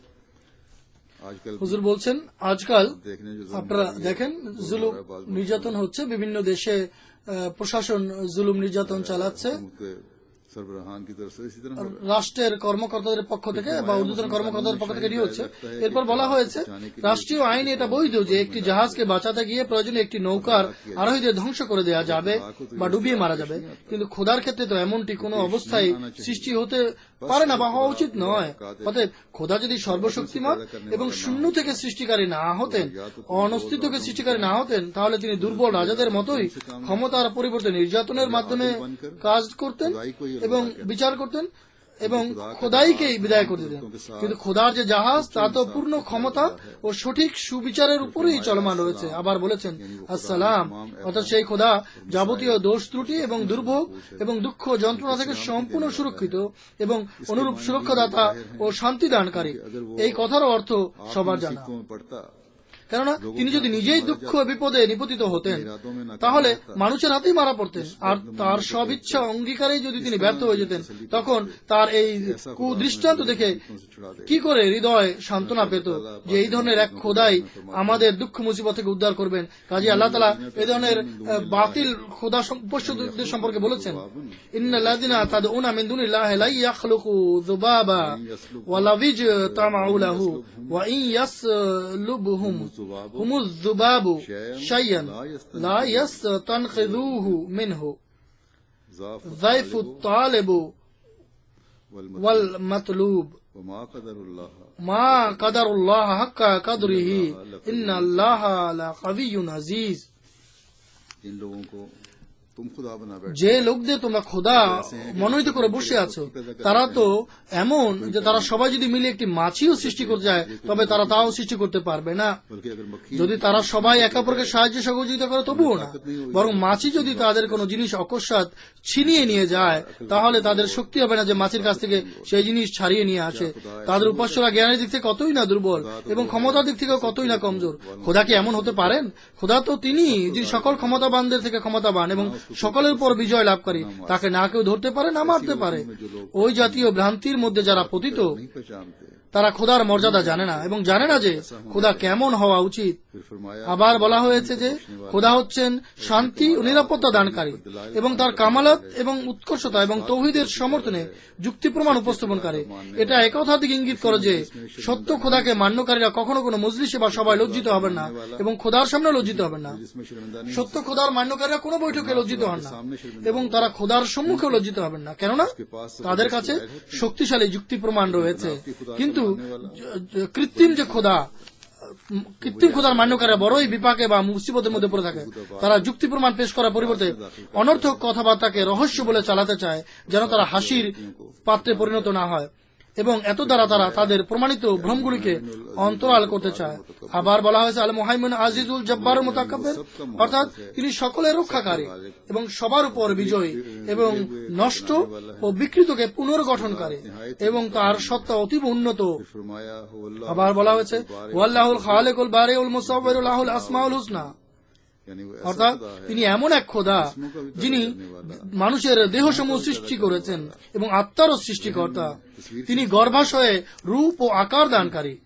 आजकल হুজুর বলছেন, আজকাল देखने जो जुल्म আপনারা हो रही है, দেখেন वो জুলুম हमारा बाल- নির্যাতন হচ্ছে, বিভিন্ন দেশে আহ, প্রশাসন জুলুম নির্যাতন চালাচ্ছে हुकूमत के सरबराहान की तरफ से इसी तरह রাষ্ট্রের কর্মকর্তাদের পক্ষ থেকে বা ঊর্ধ্বতন কর্মকর্তাদের পক্ষ থেকে এটি হচ্ছে। এরপর বলা হয়েছে রাষ্ট্রীয় আইনে এটা বৈধ যে একটি জাহাজকে বাঁচাতে গিয়ে প্রয়োজনে একটি নৌকার আরোহীদের ধ্বংস করে দেওয়া যাবে বা ডুবিয়ে মারা যাবে, কিন্তু খোদার ক্ষেত্রে তো এমনটি কোনো অবস্থায় সৃষ্টি হতে পারে না বা হওয়া উচিত নয়। অতএব খোদা যদি সর্বশক্তিমান এবং শূন্য থেকে সৃষ্টিকারী না হতেন, অনস্তিত্বকে সৃষ্টিকারী না হতেন, তাহলে তিনি দুর্বল রাজাদের মতোই ক্ষমতার পরিবর্তে নির্যাতনের মাধ্যমে কাজ করতেন এবং বিচার করতেন এবং খোদাইকেই বিদায় করে দিতেন। কিন্তু খোদার যে জাহাজ তা তো পূর্ণ ক্ষমতা ও সঠিক সুবিচারের উপরেই চলমান রয়েছে। আবার বলেছেন আসসালাম, অর্থাৎ সেই খোদা যাবতীয় দোষ ত্রুটি এবং দুর্ভোগ এবং দুঃখ যন্ত্রণা থেকে সম্পূর্ণ সুরক্ষিত এবং অনুরূপ সুরক্ষাদাতা ও শান্তিদানকারী। এই কথার অর্থ সবার জানা, কেননা তিনি যদি নিজেই দুঃখ বিপদে নিপতিত হতেন তাহলে মানুষের হাতেই মারা পড়তেন, আর তার সব ইচ্ছা অঙ্গীকারেই যদি তিনি ব্যর্থ হয়ে যেতেন, তখন তার এই কুদৃষ্টান্ত দেখে কি করে হৃদয় সান্ত্বনা পেত যে এই ধরনের এক খোদাই আমাদের দুঃখ মুসিবত থেকে উদ্ধার করবেন। কাজী আল্লাহ তাআলা এই ধরনের বাতিল খোদা উপস্যদের সম্পর্কে বলেছেন, ইন্নাল্লাযিনা তাদউনা মিন দুনিল্লাহি লা ইয়াখলুকু যুবাবা ওয়া লাউ ইজতামাউ লাহু ওয়া ইন ইয়াসলুবহুম হুমুজ যুবাবু শাইয়ান লা ইয়াস্তানকিযুহু মিনহু যায়ফুত তালিবু ওয়াল মাতলুব মা কাদারুল্লাহ হাক্কা কাদরিহি ইন্নাল্লাহা লাকাবিয়্যুন আযীজ। इन लोगों को तुम खुदा बना बैठे, যে লোকদের তোমরা খোদা মনোনীত করে বসে আছো তারা তো এমন যে তারা সবাই যদি মিলে একটি মাছিও সৃষ্টি করতে যায় তবে তারা তাও সৃষ্টি করতে পারবে না। बल्कि अगर मक्खी যদি তারা সবাই একে অপরকে সাহায্য সহযোগিতা করে তবুও না, বরং মাছি যদি তাদের কোনো জিনিস অকস্মাৎ ছিনিয়ে নিয়ে যায় তাহলে তাদের শক্তি হবে না যে মাছির কাছ থেকে সেই জিনিস ছাড়িয়ে নিয়ে আসে। তাদের উপাস্যরা জ্ঞানের দিক থেকে কতই না দুর্বল এবং ক্ষমতার দিক থেকেও কতই না কমজোর। খোদা কি এমন হতে পারেন? খোদা তো তিনি যিনি সকল ক্ষমতাবানদের থেকে ক্ষমতাবান এবং সকলের উপর বিজয় লাভকারী। তাকে না কেউ ধরতে পারে না মারতে পারে। ওই জাতীয় ভ্রান্তির মধ্যে যারা পতিত नहीं पहचानते। তারা খোদার মর্যাদা জানে না এবং জানে না যে খোদা কেমন হওয়া উচিত। फिर फरमाया আবার বলা হয়েছে যে খোদা হচ্ছেন শান্তি ও নিরাপত্তা দানকারী এবং তার কামালত এবং উৎকর্ষতা এবং তৌহিদের সমর্থনে যুক্তি প্রমাণ উপস্থাপনকারী। এটা একথা দিকে ইঙ্গিত করে যে সত্য খোদাকে মান্যকারীরা কখনো কোনো মজলিসে বা সবাই লজ্জিত হবেন না এবং খোদার সামনে লজ্জিত হবেন না। जिसमें शर्मिंदा সত্য খোদার মান্যকারীরা কোনো বৈঠকে লজ্জিত হন না এবং তারা খোদার সম্মুখে লজ্জিত হবেন না, কেননা তাদের কাছে শক্তিশালী যুক্তি প্রমাণ রয়েছে। কিন্তু কৃত্রিম যে খোদা, কৃত্রিম খোদার মান্যকারীরা বড়ই বিপাকে বা মুসিবতের মধ্যে পড়ে থাকে। তারা যুক্তি প্রমাণ পেশ করার পরিবর্তে অনর্থক কথাবার্তাকে রহস্য বলে চালাতে চায় যেন তারা হাসির পাত্রে পরিণত না হয় এবং এত দ্বারা তারা তাদের প্রমাণিত ভ্রমগুলিকে অন্তরাল করতে চায়। আবার বলা হয়েছে আল মুহাইমিন আজিজুল জব্বার মুতাকাব্বির, অর্থাৎ তিনি সকলের রক্ষাকারী এবং সবার উপর বিজয়ী এবং নষ্ট ও বিকৃতকে পুনর্গঠনকারী এবং তার সত্তা অতীব উন্নত। फरमाया हो अल्लाह, আবার বলা হয়েছে ওয়াল্লাহুল খালিকুল বারিউল মুসাওবিরু লাহুল আসমাউল হুসনা, यानी वो ऐसा অর্থাৎ खुदा है তিনি এমন এক খোদা যিনি মানুষের দেহসমূহ সৃষ্টি করেছেন এবং আত্মারও সৃষ্টিকর্তা। তিনি গর্ভাশয়ে রূপ ও আকার দানকারী।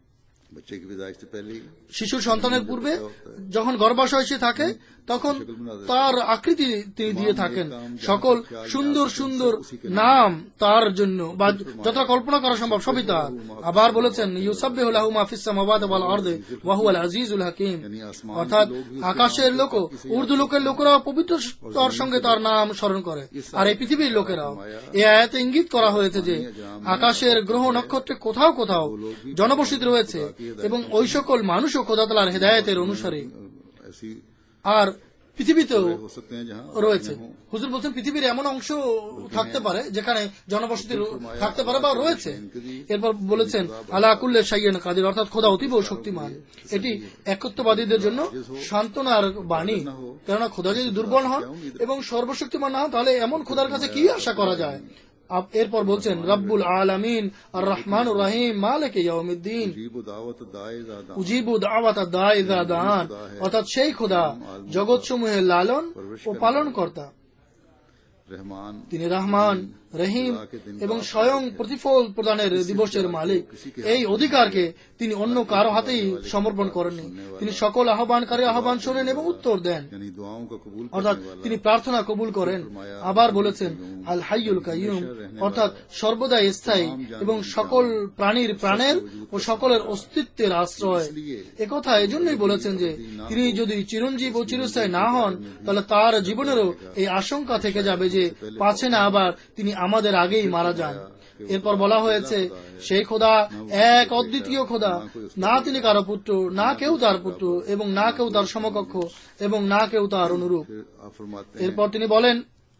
बच्चे की पैदाइश से पहले ही শিশুর সন্তানের পূর্বে যখন গর্ভাশয়ে সে থাকে তখন তার আকৃতি তিনি দিয়ে থাকেন। সকল সুন্দর সুন্দর নাম তার জন্য বা যতটা কল্পনা করা সম্ভব সবই তার। আবার বলেছেন ইউসাব্বিহু লাহু মা ফিস সামাওয়াতি ওয়াল আরদি ওয়া হুয়াল আজিজুল হাকিম, অর্থাৎ আকাশের লোক উর্দু লোকের লোকেরা পবিত্রতার সঙ্গে তার নাম স্মরণ করে আর এই পৃথিবীর লোকেরাও। এই আয়াতে ইঙ্গিত করা হয়েছে যে আকাশের গ্রহ নক্ষত্রে কোথাও কোথাও জনবসতি রয়েছে এবং ওই সকল মানুষও খোদা তাআলার হেদায়েতের অনুসারী। ऐसी আর পৃথিবীতেও हो सकते हैं जहाँ রয়েছে। हों। হুজুর বলছেন পৃথিবীর এমন অংশ থাকতে পারে যেখানে জনবসতি থাকতে পারে বা রয়েছে। এরপর বলেছেন আলা কুল্লে শাইইন কাদির, অর্থাৎ খোদা অতীব শক্তিমান। এটি একত্ববাদীদের জন্য সান্ত্বনার বাণী, কেননা খোদা যদি দুর্বল হন এবং সর্বশক্তিমান না হন তাহলে এমন খোদার কাছে কি আশা করা যায়। এরপর বলছেন রব্বুল আলামিন আর রহমানুর রহিম মালিক ইয়াউমিদ্দিন जीबो दावत दाए ज़ादा উজিবু দাওয়াত দাঈ ইযা দাআন, অর্থাৎ সেই খোদা জগৎসমূহের লালন ও পালন কর্তা। रहमान তিনি রহমান রহিম এবং স্বয়ং প্রতিফল প্রদানের দিবসের মালিক। এই অধিকারকে তিনি অন্য কারো হাতেই সমর্পণ করেননি। তিনি সকল আহ্বানকারী আহ্বান শোনেন এবং উত্তর দেন, यानी दुआओं का कबूल অর্থাৎ करने वाला তিনি প্রার্থনা কবুল করেন। আবার বলেছেন আল হাইয়ুল কাইয়ুম, অর্থাৎ সর্বদা স্থায়ী এবং সকল প্রাণীর প্রাণের ও সকলের অস্তিত্বের আশ্রয়। একথা এজন্যই বলেছেন যে তিনি যদি চিরঞ্জীব ও চিরস্থায়ী না হন তাহলে তার জীবনেরও এই আশঙ্কা থেকে যাবে যে পাছে না আবার তিনি আমাদের আগেই মারা যান। এরপর বলা হয়েছে সেই খোদা এক অদ্বিতীয় খোদা, না তিনি কারো পুত্র, না কেউ তার পুত্র এবং না কেউ তার সমকক্ষ এবং না কেউ তার অনুরূপ। आप फरमाते हैं এরপর তিনি বলেন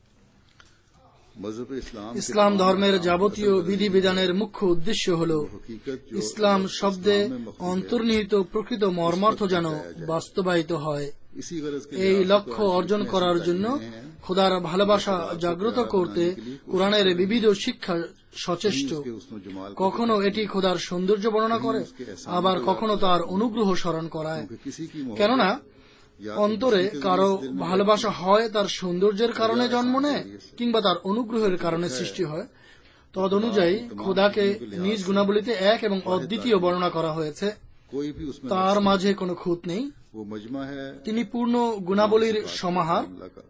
मजहब इस्लाम के ইসলাম ধর্মের যাবতীয় বিধিবিধানের মুখ্য উদ্দেশ্য হল हकीकत जो ইসলাম শব্দে অন্তর্নিহিত প্রকৃত মর্মার্থ যেন বাস্তবায়িত হয়। इसी गरज के এই लिहाज से লক্ষ্য कुरान অর্জন में করার ऐसे জন্য कहते हैं খোদার ভালোবাসা জাগ্রত করতে কোরআনের বিবিধ শিক্ষা সচেষ্ট। कि उसमें जमाल को কখনো এটি খোদার সৌন্দর্য বর্ণনা করে, আবার কখনো তার অনুগ্রহ স্মরণ করায়। कि किसी की मोहब्बत কেননা या অন্তরে কারো ভালোবাসা হয় তার সৌন্দর্যের কারণে জন্ম নেয় কিংবা তার অনুগ্রহের কারণে সৃষ্টি হয়। তদ অনুযায়ী খোদাকে নিজ গুণাবলীতে এক এবং অদ্বিতীয় বর্ণনা করা হয়েছে। कोई भी उसमें তার মাঝে কোনো খুঁত নেই। वो मजमा है তিনি পূর্ণ গুণাবলীর সমাহার। अल्लाह का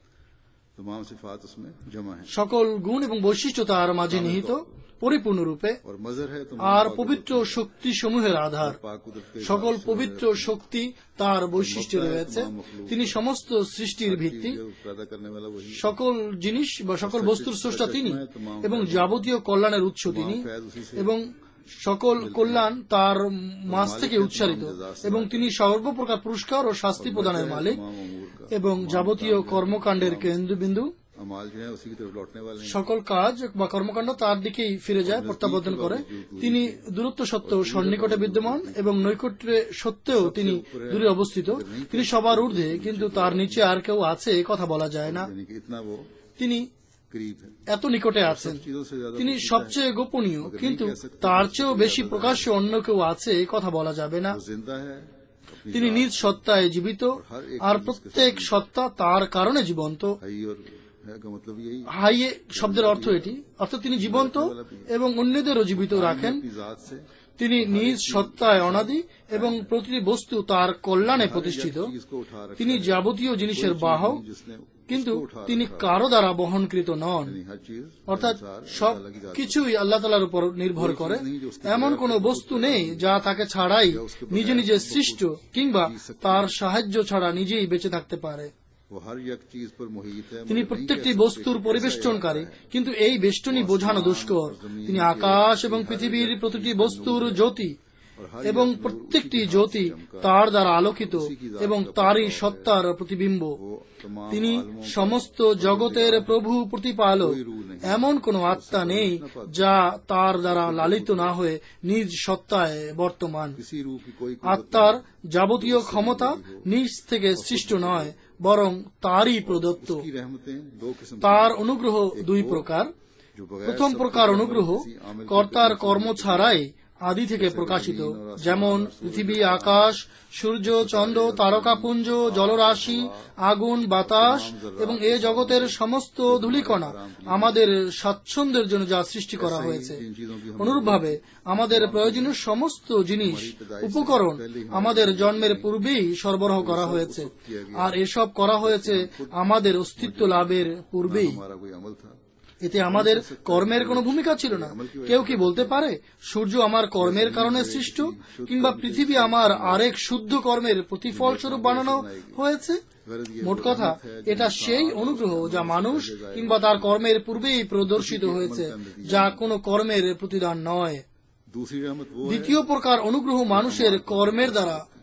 तमाम सिफात उसमें जमा है সকল গুণ এবং বৈশিষ্ট্য তার মাঝে নিহিত পরিপূর্ণরূপে, और मजर है तो আর পবিত্র শক্তি সমূহের আধার। पाक कुदरत के সকল পবিত্র শক্তি তার বৈশিষ্ট্য রয়েছে। তিনি সমস্ত সৃষ্টির ভিত্তি, जो पैदा करने वाला वही সকল জিনিস বা সকল বস্তুর স্রষ্টা তিনি এবং যাবতীয় কল্যাণের উৎস তিনি, এবং সকল কল্যাণ তার মাঝ থেকে উচ্চারিত, এবং তিনি সর্বপ্রকার পুরস্কার ও শাস্তি প্রদানের মালিক तमाम उमूर का এবং যাবতীয় কর্মকাণ্ডের কেন্দ্রবিন্দু। अमाल जो है उसी की तरफ लौटने वाले हैं সকল কাজ বা কর্মকাণ্ড তার দিকেই ফিরে যায়, প্রত্যাবর্তন করে। তিনি দূরত্ব সত্ত্বেও সন্নিকটে বিদ্যমান এবং নৈকট্যে সত্ত্বেও তিনি দূরে অবস্থিত। তিনি সবার ঊর্ধ্বে, কিন্তু তার নিচে আর কেউ আছে এ কথা বলা যায় না। यानी कि इतना वो তিনি करीब है এত নিকটে আছেন, चीजों से ज्यादा তিনি সবচেয়ে গোপনীয়, কিন্তু তার চেয়েও বেশি প্রকাশ্য অন্য কেউ আছে এ কথা বলা যাবে না। वो जिंदा है अपनी তিনি নিজ সত্তায় জীবিত, আর প্রত্যেক সত্তা তার কারণে জীবন্ত। हई और है का मतलब यही হাইয়ে শব্দের অর্থ এটি, অর্থাৎ তিনি জীবন্ত এবং অন্যদেরও জীবিত রাখেন। अपनी जात से তিনি নিজ সত্তায় অনাদি এবং প্রতিটি বস্তু তার কল্যাণে প্রতিষ্ঠিত। इसको उठा रखा তিনি যাবতীয় জিনিসের বাহক, जिसने কিন্তু তিনি কারো দ্বারা বহনকৃত নন। यानी हर चीज অর্থাৎ সব কিছুই আল্লাহ তাআলার উপর নির্ভর করে। এমন কোন বস্তু নেই যা তাকে ছাড়াই নিজে নিজে সৃষ্ট কিংবা তার সাহায্য ছাড়া নিজেই বেঁচে থাকতে পারে। वो हर एक चीज पर मुहित है তিনি मगर नहीं প্রত্যেকটি कह বস্তুর सकते পরিবেষ্টনকারী, কিন্তু এই বেষ্টনী বোঝানো দুষ্কর। তিনি আকাশ এবং পৃথিবীর প্রতিটি বস্তুর জ্যোতি, এবং প্রত্যেকটি জ্যোতি তার দ্বারা আলোকিত এবং তারই সত্তার প্রতিবিম্ব। তিনি সমস্ত জগতের প্রভু প্রতিপালক। এমন কোন আত্মা নেই যা তার দ্বারা লালিত না হয়ে নিজ সত্তায় বর্তমান। किसी रूह की कोई আত্মার যাবতীয় ক্ষমতা নিজ থেকে সৃষ্ট নয়, বরং তারই প্রদত্ত। की रहमतें दो किस्म তার অনুগ্রহ দুই প্রকার। जो बगैर প্রথম প্রকার অনুগ্রহ কর্তার কর্ম ছাড়াই আদি থেকে প্রকাশিত, যেমন পৃথিবী, আকাশ, সূর্য, চন্দ্র, তারকাপুঞ্জ, জলরাশি, আগুন, বাতাস এবং এ জগতের সমস্ত ধূলিকণা আমাদের স্বাচ্ছন্দ্যের জন্য যা সৃষ্টি করা হয়েছে। অনুরূপভাবে আমাদের প্রয়োজনীয় সমস্ত জিনিস, উপকরণ আমাদের জন্মের পূর্বেই সরবরাহ করা হয়েছে, আর এসব করা হয়েছে আমাদের অস্তিত্ব লাভের পূর্বেই। हमारा कोई अमल था এতে আমাদের কর্মের কোনো ভূমিকা ছিল না। কেউ কি বলতে পারে সূর্য আমার কর্মের কারণে সৃষ্ট, কিংবা পৃথিবী আমার আরেক শুদ্ধ কর্মের প্রতিফল স্বরূপ বানানো হয়েছে? মোট কথা, এটা সেই অনুগ্রহ যা মানুষ কিংবা তার কর্মের পূর্বেই প্রদর্শিত হয়েছে, যা কোনো কর্মের প্রতিদান নয়। दूसरी रहमत वो है দ্বিতীয় প্রকার অনুগ্রহ মানুষের কর্মের দ্বারা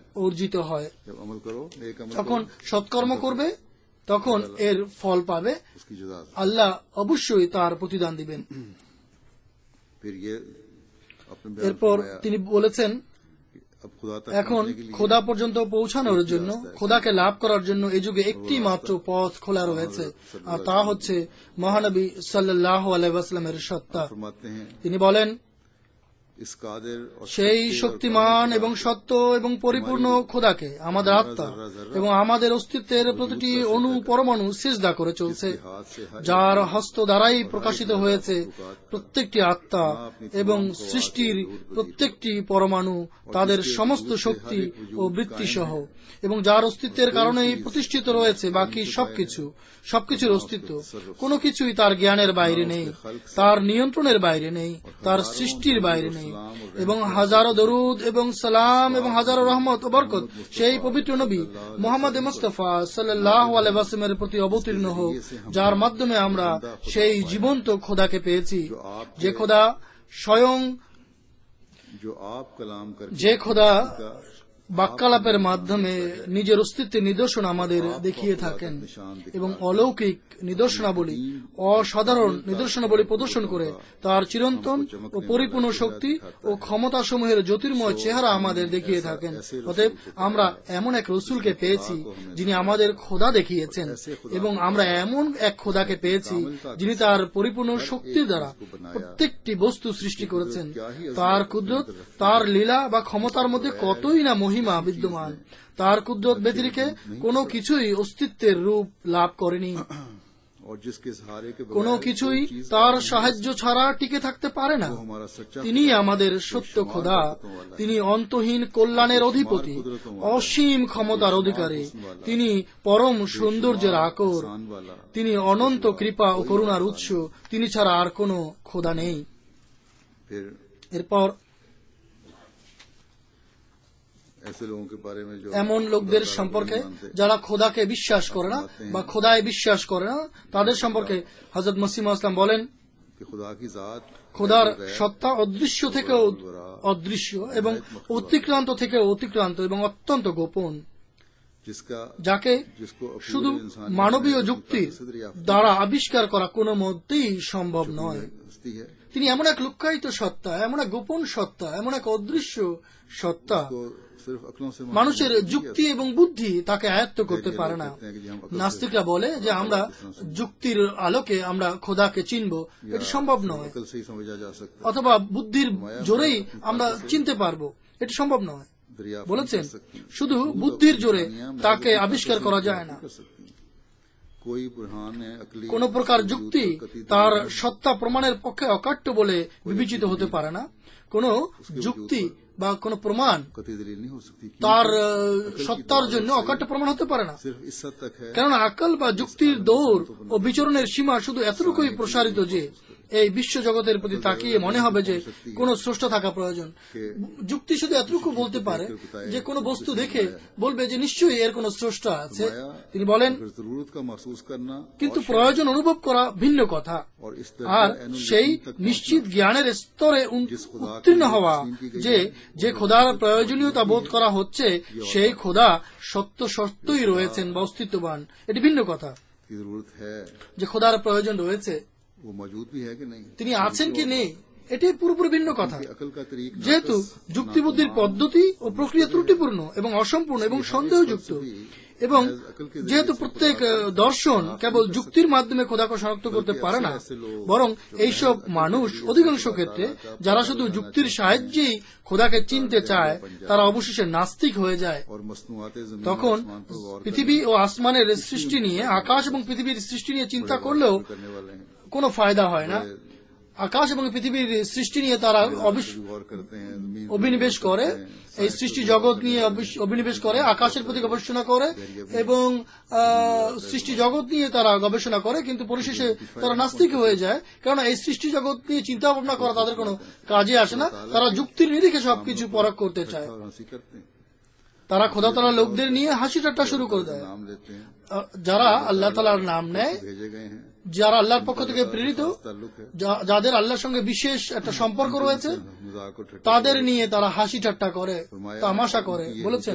অর্জিত হয়। जब अमल करो एक अमल যখন करो, সৎকর্ম করবে তখন এর ফল পাবে, उसकी जुदा আল্লাহ অবশ্যই তার প্রতিদান দিবেন। फिर ये अपने बयान এরপর फरमाया, তিনি বলেছেন, अब खुदा तक এখন पहुंचने के लिए খোদা পর্যন্ত পৌঁছানোর জন্য, খোদাকে লাভ করার জন্য এই যুগে একটি মাত্র পথ খোলা রয়েছে, আর তা হচ্ছে মহানবী সাল্লাল্লাহু আলাইহি ওয়াসাল্লামের সত্তা। फरमाते हैं তিনি বলেন, इस कादिर और সেই सत्य और শক্তিমান कामिल এবং সত্য এবং পরিপূর্ণ খোদাকে আমাদের আত্মা এবং আমাদের অস্তিত্বের প্রতিটি অণু পরমাণু সিজদা করে চলছে, के हाथ से हर যার হস্ত দ্বারাই প্রকাশিত হয়েছে প্রত্যেকটি আত্মা এবং সৃষ্টির প্রত্যেকটি পরমাণু, তাদের সমস্ত শক্তি ও বৃত্তি সহ, এবং যার অস্তিত্বের কারণেই প্রতিষ্ঠিত রয়েছে বাকি সবকিছু। সবকিছুর অস্তিত্ব, কোনো কিছুই তার জ্ঞানের বাইরে নেই, তার নিয়ন্ত্রণের বাইরে নেই, তার সৃষ্টির বাইরে নেই। এবং হাজারো দরুদ এবং সালাম এবং হাজারো রহমত ও বরকত সেই পবিত্র নবী মুহাম্মদ মুস্তাফা সাল্লাল্লাহু আলাইহি ওয়াসাল্লামের প্রতি অবতীর্ণ হোক, যার মাধ্যমে আমরা সেই জীবন্ত খোদাকে পেয়েছি, যে খোদা স্বয়ং, जो आप कलाम करके যে খোদা বাক্যালাপের মাধ্যমে নিজের অস্তিত্বের নিদর্শন আমাদের দেখিয়ে থাকেন এবং অলৌকিক নিদর্শনাবলী, অসাধারণ নিদর্শনাবলী প্রদর্শন করে তার চিরন্তন ও পরিপূর্ণ শক্তি ও ক্ষমতাসমূহের জ্যোতির্ময় চেহারা আমাদের দেখিয়ে থাকেন। অতএব আমরা এমন এক রসুলকে পেয়েছি যিনি আমাদের খোদা দেখিয়েছেন, এবং আমরা এমন এক খোদাকে পেয়েছি যিনি তার পরিপূর্ণ শক্তির দ্বারা প্রত্যেকটি বস্তু সৃষ্টি করেছেন। তার কুদরত, তার লীলা বা ক্ষমতার মধ্যে কতই না মহিমা বিদ্যমান। তার কুদরত ব্যতিরেকে কোনো কিছুই অস্তিত্বের রূপ লাভ করেনি, और जिसके सहारे के কোনো কিছুই তার সাহায্য ছাড়া টিকে থাকতে পারে না। তিনি আমাদের সত্য খোদা, তিনি অন্তহীন কল্যাণের অধিপতি, অসীম ক্ষমতার অধিকারী, তিনি পরম সৌন্দর্যের আকর, তিনি অনন্ত কৃপা ও করুণার উৎস, তিনি ছাড়া আর কোনো খোদা নেই। এরপর এমন লোকদের সম্পর্কে যারা খোদাকে বিশ্বাস করে না বা খোদায় বিশ্বাস করে না, তাদের সম্পর্কে হযরত মসিহ মাউঊদ ইসলাম বলেন, খোদার সত্তা অদৃশ্য থেকে অদৃশ্য এবং অতিক্রান্ত থেকে অতিক্রান্ত এবং অত্যন্ত গোপন, যাকে শুধু মানবীয় যুক্তির দ্বারা আবিষ্কার করা কোনো মতেই সম্ভব নয়। তিনি এমন এক লুক্কায়িত সত্তা, এমন এক গোপন সত্তা, এমন এক অদৃশ্য সত্তা, মানুষের যুক্তি এবং বুদ্ধি তাকে আয়ত্ত করতে পারে না। নাস্তিকরা বলে যে আমরা যুক্তির আলোকে আমরা খোদাকে চিনব, এটি সম্ভব নয়, অথবা বুদ্ধির জোরেই আমরা চিনতে পারবো, এটি সম্ভব নয়। বলেছেন শুধু বুদ্ধির জোরে তাকে আবিষ্কার করা যায় না। কোন প্রকার যুক্তি তার সত্তা প্রমাণের পক্ষে অকাট্য বলে বিবেচিত হতে পারে না। কোন যুক্তি বা কোন প্রমাণ তার সত্তার জন্য অকাট্য প্রমাণ হতে পারে না, কারণ আকল বা যুক্তির দৌড় ও বিচরণের সীমা শুধু এতটুকুই প্রসারিত যে এই বিশ্ব জগতের প্রতি তাকিয়ে মনে হবে যে কোন স্রষ্টা থাকা প্রয়োজন। যুক্তি শুধু এতটুকু বলতে পারে যে কোন বস্তু দেখে বলবে যে নিশ্চয়ই এর কোন স্রষ্টা আছে। তিনি বলেন, কিন্তু প্রয়োজন অনুভব করা ভিন্ন কথা, আর সেই নিশ্চিত জ্ঞানের স্তরে উত্তীর্ণ হওয়া যে যে খোদার প্রয়োজনীয়তা বোধ করা হচ্ছে সেই খোদা সত্য সত্যই রয়েছেন বা অস্তিত্ববান, এটি ভিন্ন কথা। যে খোদার প্রয়োজন রয়েছে, তিনি আছেন কি নেই, এটি পুরোপুরি ভিন্ন কথা। যেহেতু যুক্তিবুদ্ধির পদ্ধতি ও প্রক্রিয়া ত্রুটিপূর্ণ এবং অসম্পূর্ণ এবং সন্দেহযুক্ত, এবং যেহেতু প্রত্যেক দর্শন কেবল যুক্তির মাধ্যমে খোদাকে শনাক্ত করতে পারে না, বরং এইসব মানুষ অধিকাংশ ক্ষেত্রে যারা শুধু যুক্তির সাহায্যেই খোদাকে চিনতে চায় তারা অবশেষে নাস্তিক হয়ে যায়। তখন পৃথিবী ও আসমানের সৃষ্টি নিয়ে, আকাশ এবং পৃথিবীর সৃষ্টি নিয়ে চিন্তা করলেও কোনো ফায়দা হয় না। আকাশ এবং পৃথিবীর সৃষ্টি নিয়ে তারা অভিনিবেশ করে, এই সৃষ্টি জগৎ নিয়ে অভিনিবেশ করে, আকাশের প্রতি গবেষণা করে এবং সৃষ্টি জগৎ নিয়ে তারা গবেষণা করে, কিন্তু পরিশেষে তারা নাস্তিক হয়ে যায়, কারণ এই সৃষ্টি জগৎ নিয়ে চিন্তা ভাবনা করা তাদের কোনো কাজে আসে না। তারা যুক্তির নিরিখে সবকিছু পরখ করতে চায়। তারা খোদা তাআলা লোকদের নিয়ে হাসি ঠাট্টা শুরু করে দেয়। যারা আল্লাহ তাআলার নাম নেয়, যারা আল্লাহর পক্ষ থেকে প্রেরিত, যাদের আল্লাহর সঙ্গে বিশেষ একটা সম্পর্ক রয়েছে, তাদের নিয়ে তারা হাসি ঠাট্টা করে, তামাশা করে। বলেছেন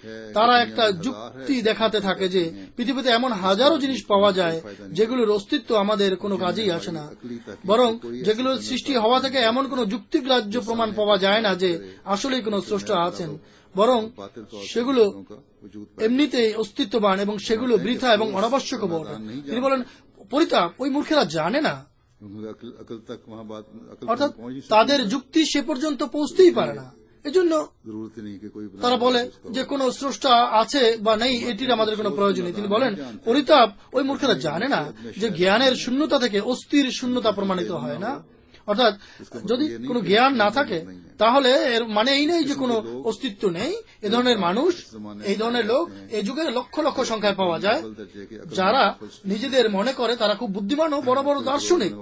তারা একটা যুক্তি দেখাতে থাকে যে পৃথিবীতে এমন হাজারো জিনিস পাওয়া যায় যেগুলোর অস্তিত্ব আমাদের কোনো কাজেই আসে না, বরং যেগুলোর সৃষ্টি হওয়া থেকে এমন কোনো যুক্তিগ্রাহ্য প্রমাণ পাওয়া যায় না যে আসলেই কোনো স্রষ্টা আছেন, বরং সেগুলো এমনিতেই অস্তিত্ববান এবং সেগুলো বৃথা এবং অনাবশ্যক বটে। তিনি বলেন, পরিতাপ, ওই মূর্খেরা জানে না, অর্থাৎ তাদের যুক্তি সে পর্যন্ত পৌঁছতেই পারে না। এজন্য তারা বলে যে কোনো স্রষ্টা আছে বা নেই, এটির আমাদের কোনো প্রয়োজন নেই। তিনি বলেন, পরিতাপ, ওই মূর্খেরা জানে না যে জ্ঞানের শূন্যতা থেকে অস্থির শূন্যতা প্রমাণিত হয় না। অর্থাৎ যদি কোনো জ্ঞান না থাকে তাহলে এর মানে এই নেই যে কোনো অস্তিত্ব নেই। এ ধরনের মানুষ, এই ধরনের লোক এই যুগে লক্ষ লক্ষ সংখ্যায় পাওয়া যায়, যারা নিজেদের মনে করে তারা খুব বুদ্ধিমান ও বড় বড় দার্শনিক।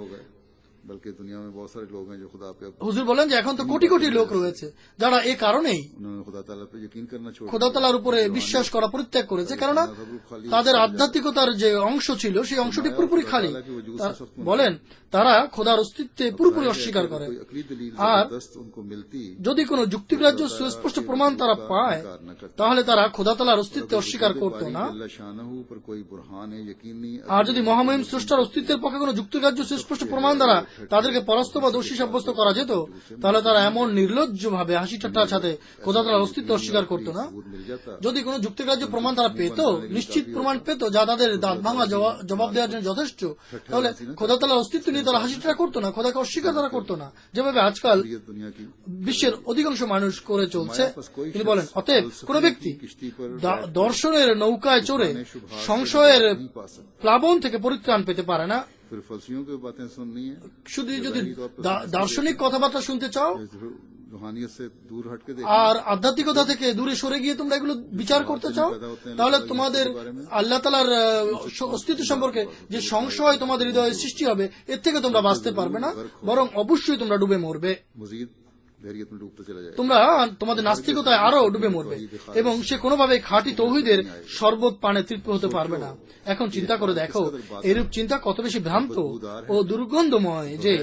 হুজুর বলেন যে এখন তো কোটি কোটি লোক রয়েছে যারা এই কারণেই খোদা তাআলার উপরে বিশ্বাস করা পরিত্যাগ করেছে, কেননা তাদের আধ্যাত্মিকতার যে অংশ ছিল সেই অংশটি পুরোপুরি খালি। বলেন তারা খোদার অস্তিত্বে পুরোপুরি অস্বীকার করে। আর যদি কোনো যুক্তিগ্রাহ্য সুস্পষ্ট প্রমাণ তারা পায় তাহলে তারা খোদা তাআলার অস্তিত্বে অস্বীকার করত না। আর যদি মহামহিম স্রষ্টার অস্তিত্বের পক্ষে কোনো যুক্তিগ্রাহ্য সুস্পষ্ট প্রমাণ দ্বারা তাদেরকে পরাস্ত বা দোষী সাব্যস্ত করা যেত তাহলে তারা এমন নির্লজ্জ ভাবে হাসি ঠাট্টার সাথে খোদা তাআলার অস্তিত্ব অস্বীকার করত না। যদি কোনো যুক্তিগ্রাহ্য প্রমাণ তারা পেত, নিশ্চিত প্রমাণ পেত যা তাদের দাঁত ভাঙা জবাব দেওয়ার জন্য যথেষ্ট, তাহলে খোদা তাআলার অস্তিত্ব নিয়ে তারা হাসি ঠাট্টা করতো না, খোদাকে অস্বীকার তারা করতো না, যেভাবে আজকাল বিশ্বের অধিকাংশ মানুষ করে চলছে। তিনি বলেন, অতএব কোন ব্যক্তি দর্শনের নৌকায় চড়ে সংশয়ের প্লাবন থেকে পরিত্রাণ পেতে পারে না। শুধু যদি দার্শনিক কথাবার্তা শুনতে চাও আর আধ্যাত্মিকতা থেকে দূরে সরে গিয়ে তোমরা এগুলো বিচার করতে চাও, তাহলে তোমাদের আল্লাহ তাআলার অস্তিত্ব সম্পর্কে যে সংশয় তোমাদের হৃদয়ে সৃষ্টি হবে এর থেকে তোমরা বাঁচতে পারবে না, বরং অবশ্যই তোমরা ডুবে মরবে। তোমরা তোমাদের নাস্তিকতায় আরো ডুবে মরবে এবং সে কোনোভাবে খাঁটি তৌহিদের শরবত পানে তৃপ্ত হতে পারবে না। এখন চিন্তা করে দেখো এরূপ চিন্তা কত বেশি ভ্রান্ত ও দুর্গন্ধময় যে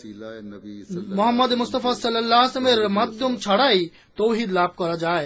মুহাম্মদ মুস্তাফা সাল্লাল্লাহু আলাইহি ওয়াসাল্লামের মাধ্যম ছাড়াই তৌহিদ লাভ করা যায়।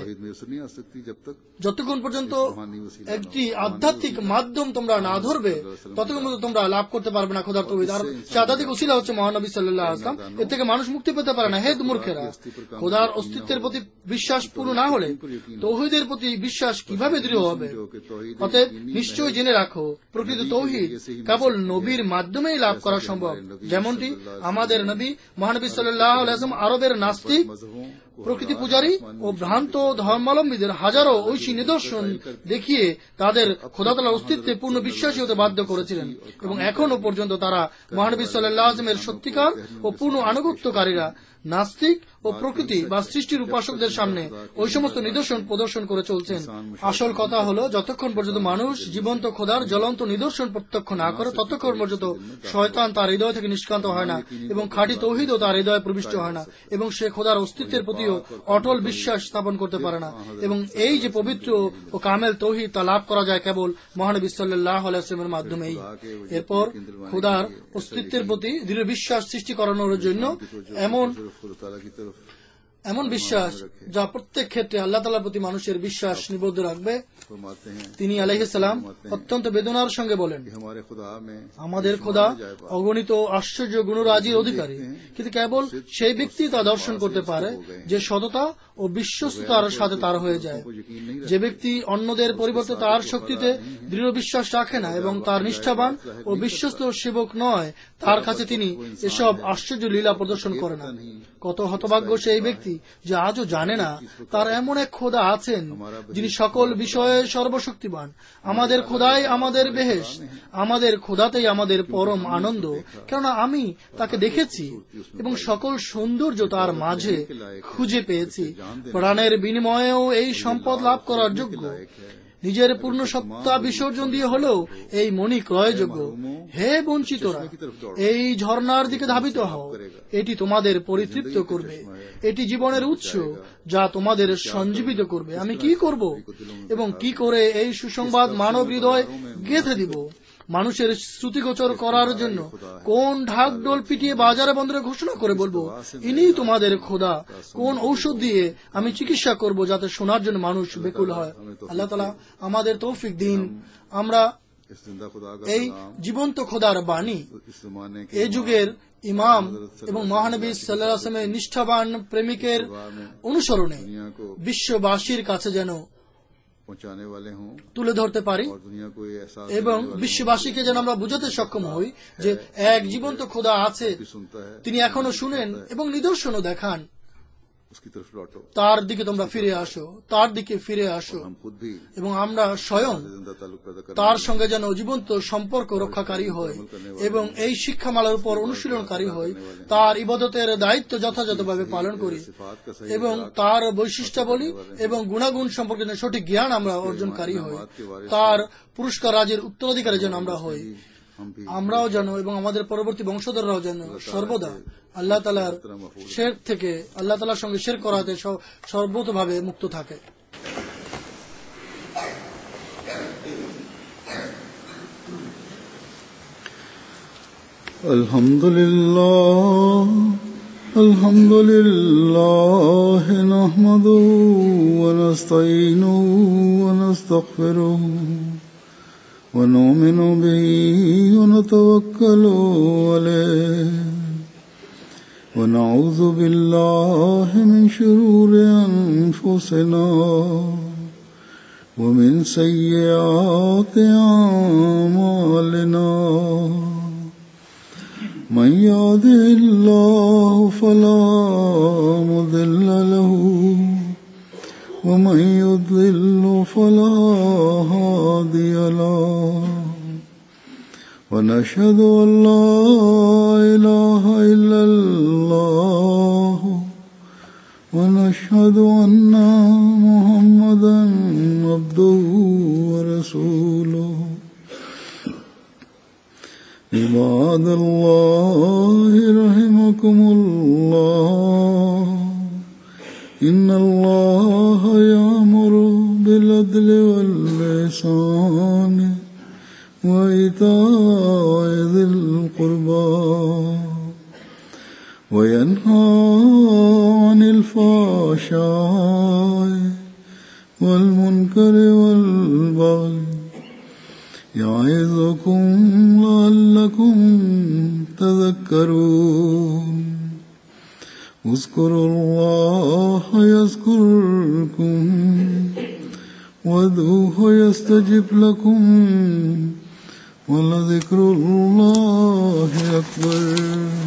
যতক্ষণ পর্যন্ত একটি আধ্যাত্মিক মাধ্যম তোমরা না ধরবে ততক্ষণ পর্যন্ত তোমরা লাভ করতে পারবে না খোদার তৌহিদ। আর সে আধ্যাত্মিক ওসিলা হচ্ছে মহানবী সাল্লাল্লাহু আলাইহি ওয়াসাল্লাম। এর থেকে মানুষ মুক্তি পেতে পারে না। হে মূর্খেরা, খোদার অস্তিত্বের প্রতি বিশ্বাস পূর্ণ না হলে তৌহিদের প্রতি বিশ্বাস কিভাবে দৃঢ় হবে? অতএব নিশ্চয় জেনে রাখো, প্রকৃত তৌহিদ কেবল নবীর মাধ্যমেই লাভ করা সম্ভব। যেমনটি আমাদের নবী মহানবী সাল্লাল্লাহু আলাইহি ওয়াসাল্লাম আরবের নাস্তিক, প্রকৃতি পূজারী ও ভ্রান্ত ধর্মাবলম্বীদের হাজারো ঐশী নিদর্শন দেখিয়ে তাদের খোদা তাআলার অস্তিত্বে পূর্ণ বিশ্বাসী হতে বাধ্য করেছিলেন, এবং এখনো পর্যন্ত তারা মহানবী সাল্লাল্লাহু আলাইহি ওয়াসাল্লামের সত্যিকার ও পূর্ণ আনুগত্যকারীরা নাস্তিক ও প্রকৃতি বা সৃষ্টির উপাসকদের সামনে ওই সমস্ত নিদর্শন প্রদর্শন করে চলছেন। আসল কথা হলো, যতক্ষণ পর্যন্ত মানুষ জীবন্ত খোদার জ্বলন্ত নিদর্শন প্রত্যক্ষ না করে ততক্ষণ পর্যন্ত শয়তান তার হৃদয় থেকে নিষ্ক্রান্ত হয় না এবং খাঁটি তৌহিদও তার হৃদয়ে প্রবিষ্ট হয় না, এবং সে খোদার অস্তিত্বের প্রতিও অটল বিশ্বাস স্থাপন করতে পারে না। এবং এই যে পবিত্র ও কামেল তৌহিদ তা লাভ করা যায় কেবল মহানবী সাল্লাল্লাহু আলাইহি ওয়াসাল্লামের মাধ্যমেই। এরপর খোদার অস্তিত্বের প্রতি দৃঢ় বিশ্বাস সৃষ্টি করানোর জন্য এমন এমন বিশ্বাস যা প্রত্যেক ক্ষেত্রে আল্লাহ তাআলার প্রতি মানুষের বিশ্বাস নিবদ্ধ রাখবে। তিনি আলাইহিস সালাম অত্যন্ত বেদনার সঙ্গে বলেন, আমাদের খোদা অগণিত আশ্চর্য গুণরাজির অধিকারী, কিন্তু কেবল সেই ব্যক্তি তা দর্শন করতে পারে যে সততা ও বিশ্বস্ততার সাথে তার হয়ে যায়। যে ব্যক্তি অন্যদের পরিবর্তে তার শক্তিতে দৃঢ় বিশ্বাস রাখে না এবং তার নিষ্ঠাবান ও বিশ্বস্ত সেবক নয়, তার কাছে তিনি এসব আশ্চর্য লীলা প্রদর্শন করে না। কত হতভাগ্য সেই ব্যক্তি যে আজও জানে না তার এমন এক খোদা আছেন যিনি সকল বিষয়ে সর্বশক্তিমান। আমাদের খোদাই আমাদের বেহেশত, আমাদের খোদাতেই আমাদের পরম আনন্দ, কেননা আমি তাকে দেখেছি এবং সকল সৌন্দর্য তার মাঝে খুঁজে পেয়েছি। প্রাণের বিনিময়েও এই সম্পদ লাভ করার যোগ্য। নিজের পূর্ণ সত্তা বিসর্জন দিয়ে হলেও এই মণি ক্রয়যোগ্য। হে বঞ্চিতরা, এই ঝর্ণার দিকে ধাবিত হও, এটি তোমাদের পরিতৃপ্ত করবে। এটি জীবনের উৎস যা তোমাদের সঞ্জীবিত করবে। আমি কি করব এবং কি করে এই সুসংবাদ মানব হৃদয় গেঁথে দিব? মানুষের শ্রুতিগোচর করার জন্য কোন ঢাকঢোল পিটিয়ে বাজারে বন্দরে ঘোষণা করে বলবো, ইনিই তোমাদের খোদা। কোন ঔষধ দিয়ে আমি চিকিৎসা করব যাতে শোনার জন্য মানুষ বেকুল হয়। আল্লাহ তাআলা আমাদের তৌফিক দিন। আমরা এই জীবন্ত খোদার বাণী, এই যুগের ইমাম এবং মহানবী সাল্লাল্লাহু আলাইহি ওয়াসাল্লামের নিষ্ঠাবান প্রেমিকের অনুসরণে বিশ্ববাসীর কাছে যেন তুলে ধরতে পারি এবং বিশ্ববাসীকে যেন আমরা বুঝাতে সক্ষম হই যে এক জীবন্ত খোদা আছে, তিনি এখনো শুনেন এবং নিদর্শনও দেখান। তার দিকে তোমরা ফিরে আসো, তার দিকে ফিরে আসো এবং আমরা স্বয়ং তার সঙ্গে যেন জীবন্ত সম্পর্ক রক্ষাকারী হয় এবং এই শিক্ষামালার উপর অনুশীলনকারী হয়, তার ইবাদতের দায়িত্ব যথাযথভাবে পালন করি এবং তার বৈশিষ্ট্যাবলী এবং গুণাগুণ সম্পর্কে সঠিক জ্ঞান আমরা অর্জনকারী হই, তার পুরস্কার রাজের উত্তরাধিকারী যেন আমরা হই। আমরাও যেন এবং আমাদের পরবর্তী বংশধররাও যেন সর্বদা আল্লাহ তাআলার শিরক থেকে, আল্লাহ তাআলার সঙ্গে শিরক করাতে সর্বতভাবে মুক্ত থাকে। আলহামদুলিল্লাহ আলহামদুলিল্লাহ নাহমাদুহু ওয়া নাস্তাঈনুহু ওয়া নাস্তাগফিরুহু ونؤمن به ونتوكل عليه ونعوذ بالله من شرور أنفسنا ومن سيئات أعمالنا من يهده الله فلا مضل له ومن يضلل فلا هادي له ونشهد أن لا إله إلا الله ونشهد أن محمدا عبده ورسوله عباد الله رحمكم الله إن الله يأمر بالعدل والإحسان وإيتاء ذي القربى وينهى عن الفحشاء والمنكر والبغي يعظكم لعلكم تذكرون اذكروا الله يذكركم وادعوه يستجب لكم ولذكر الله أكبر.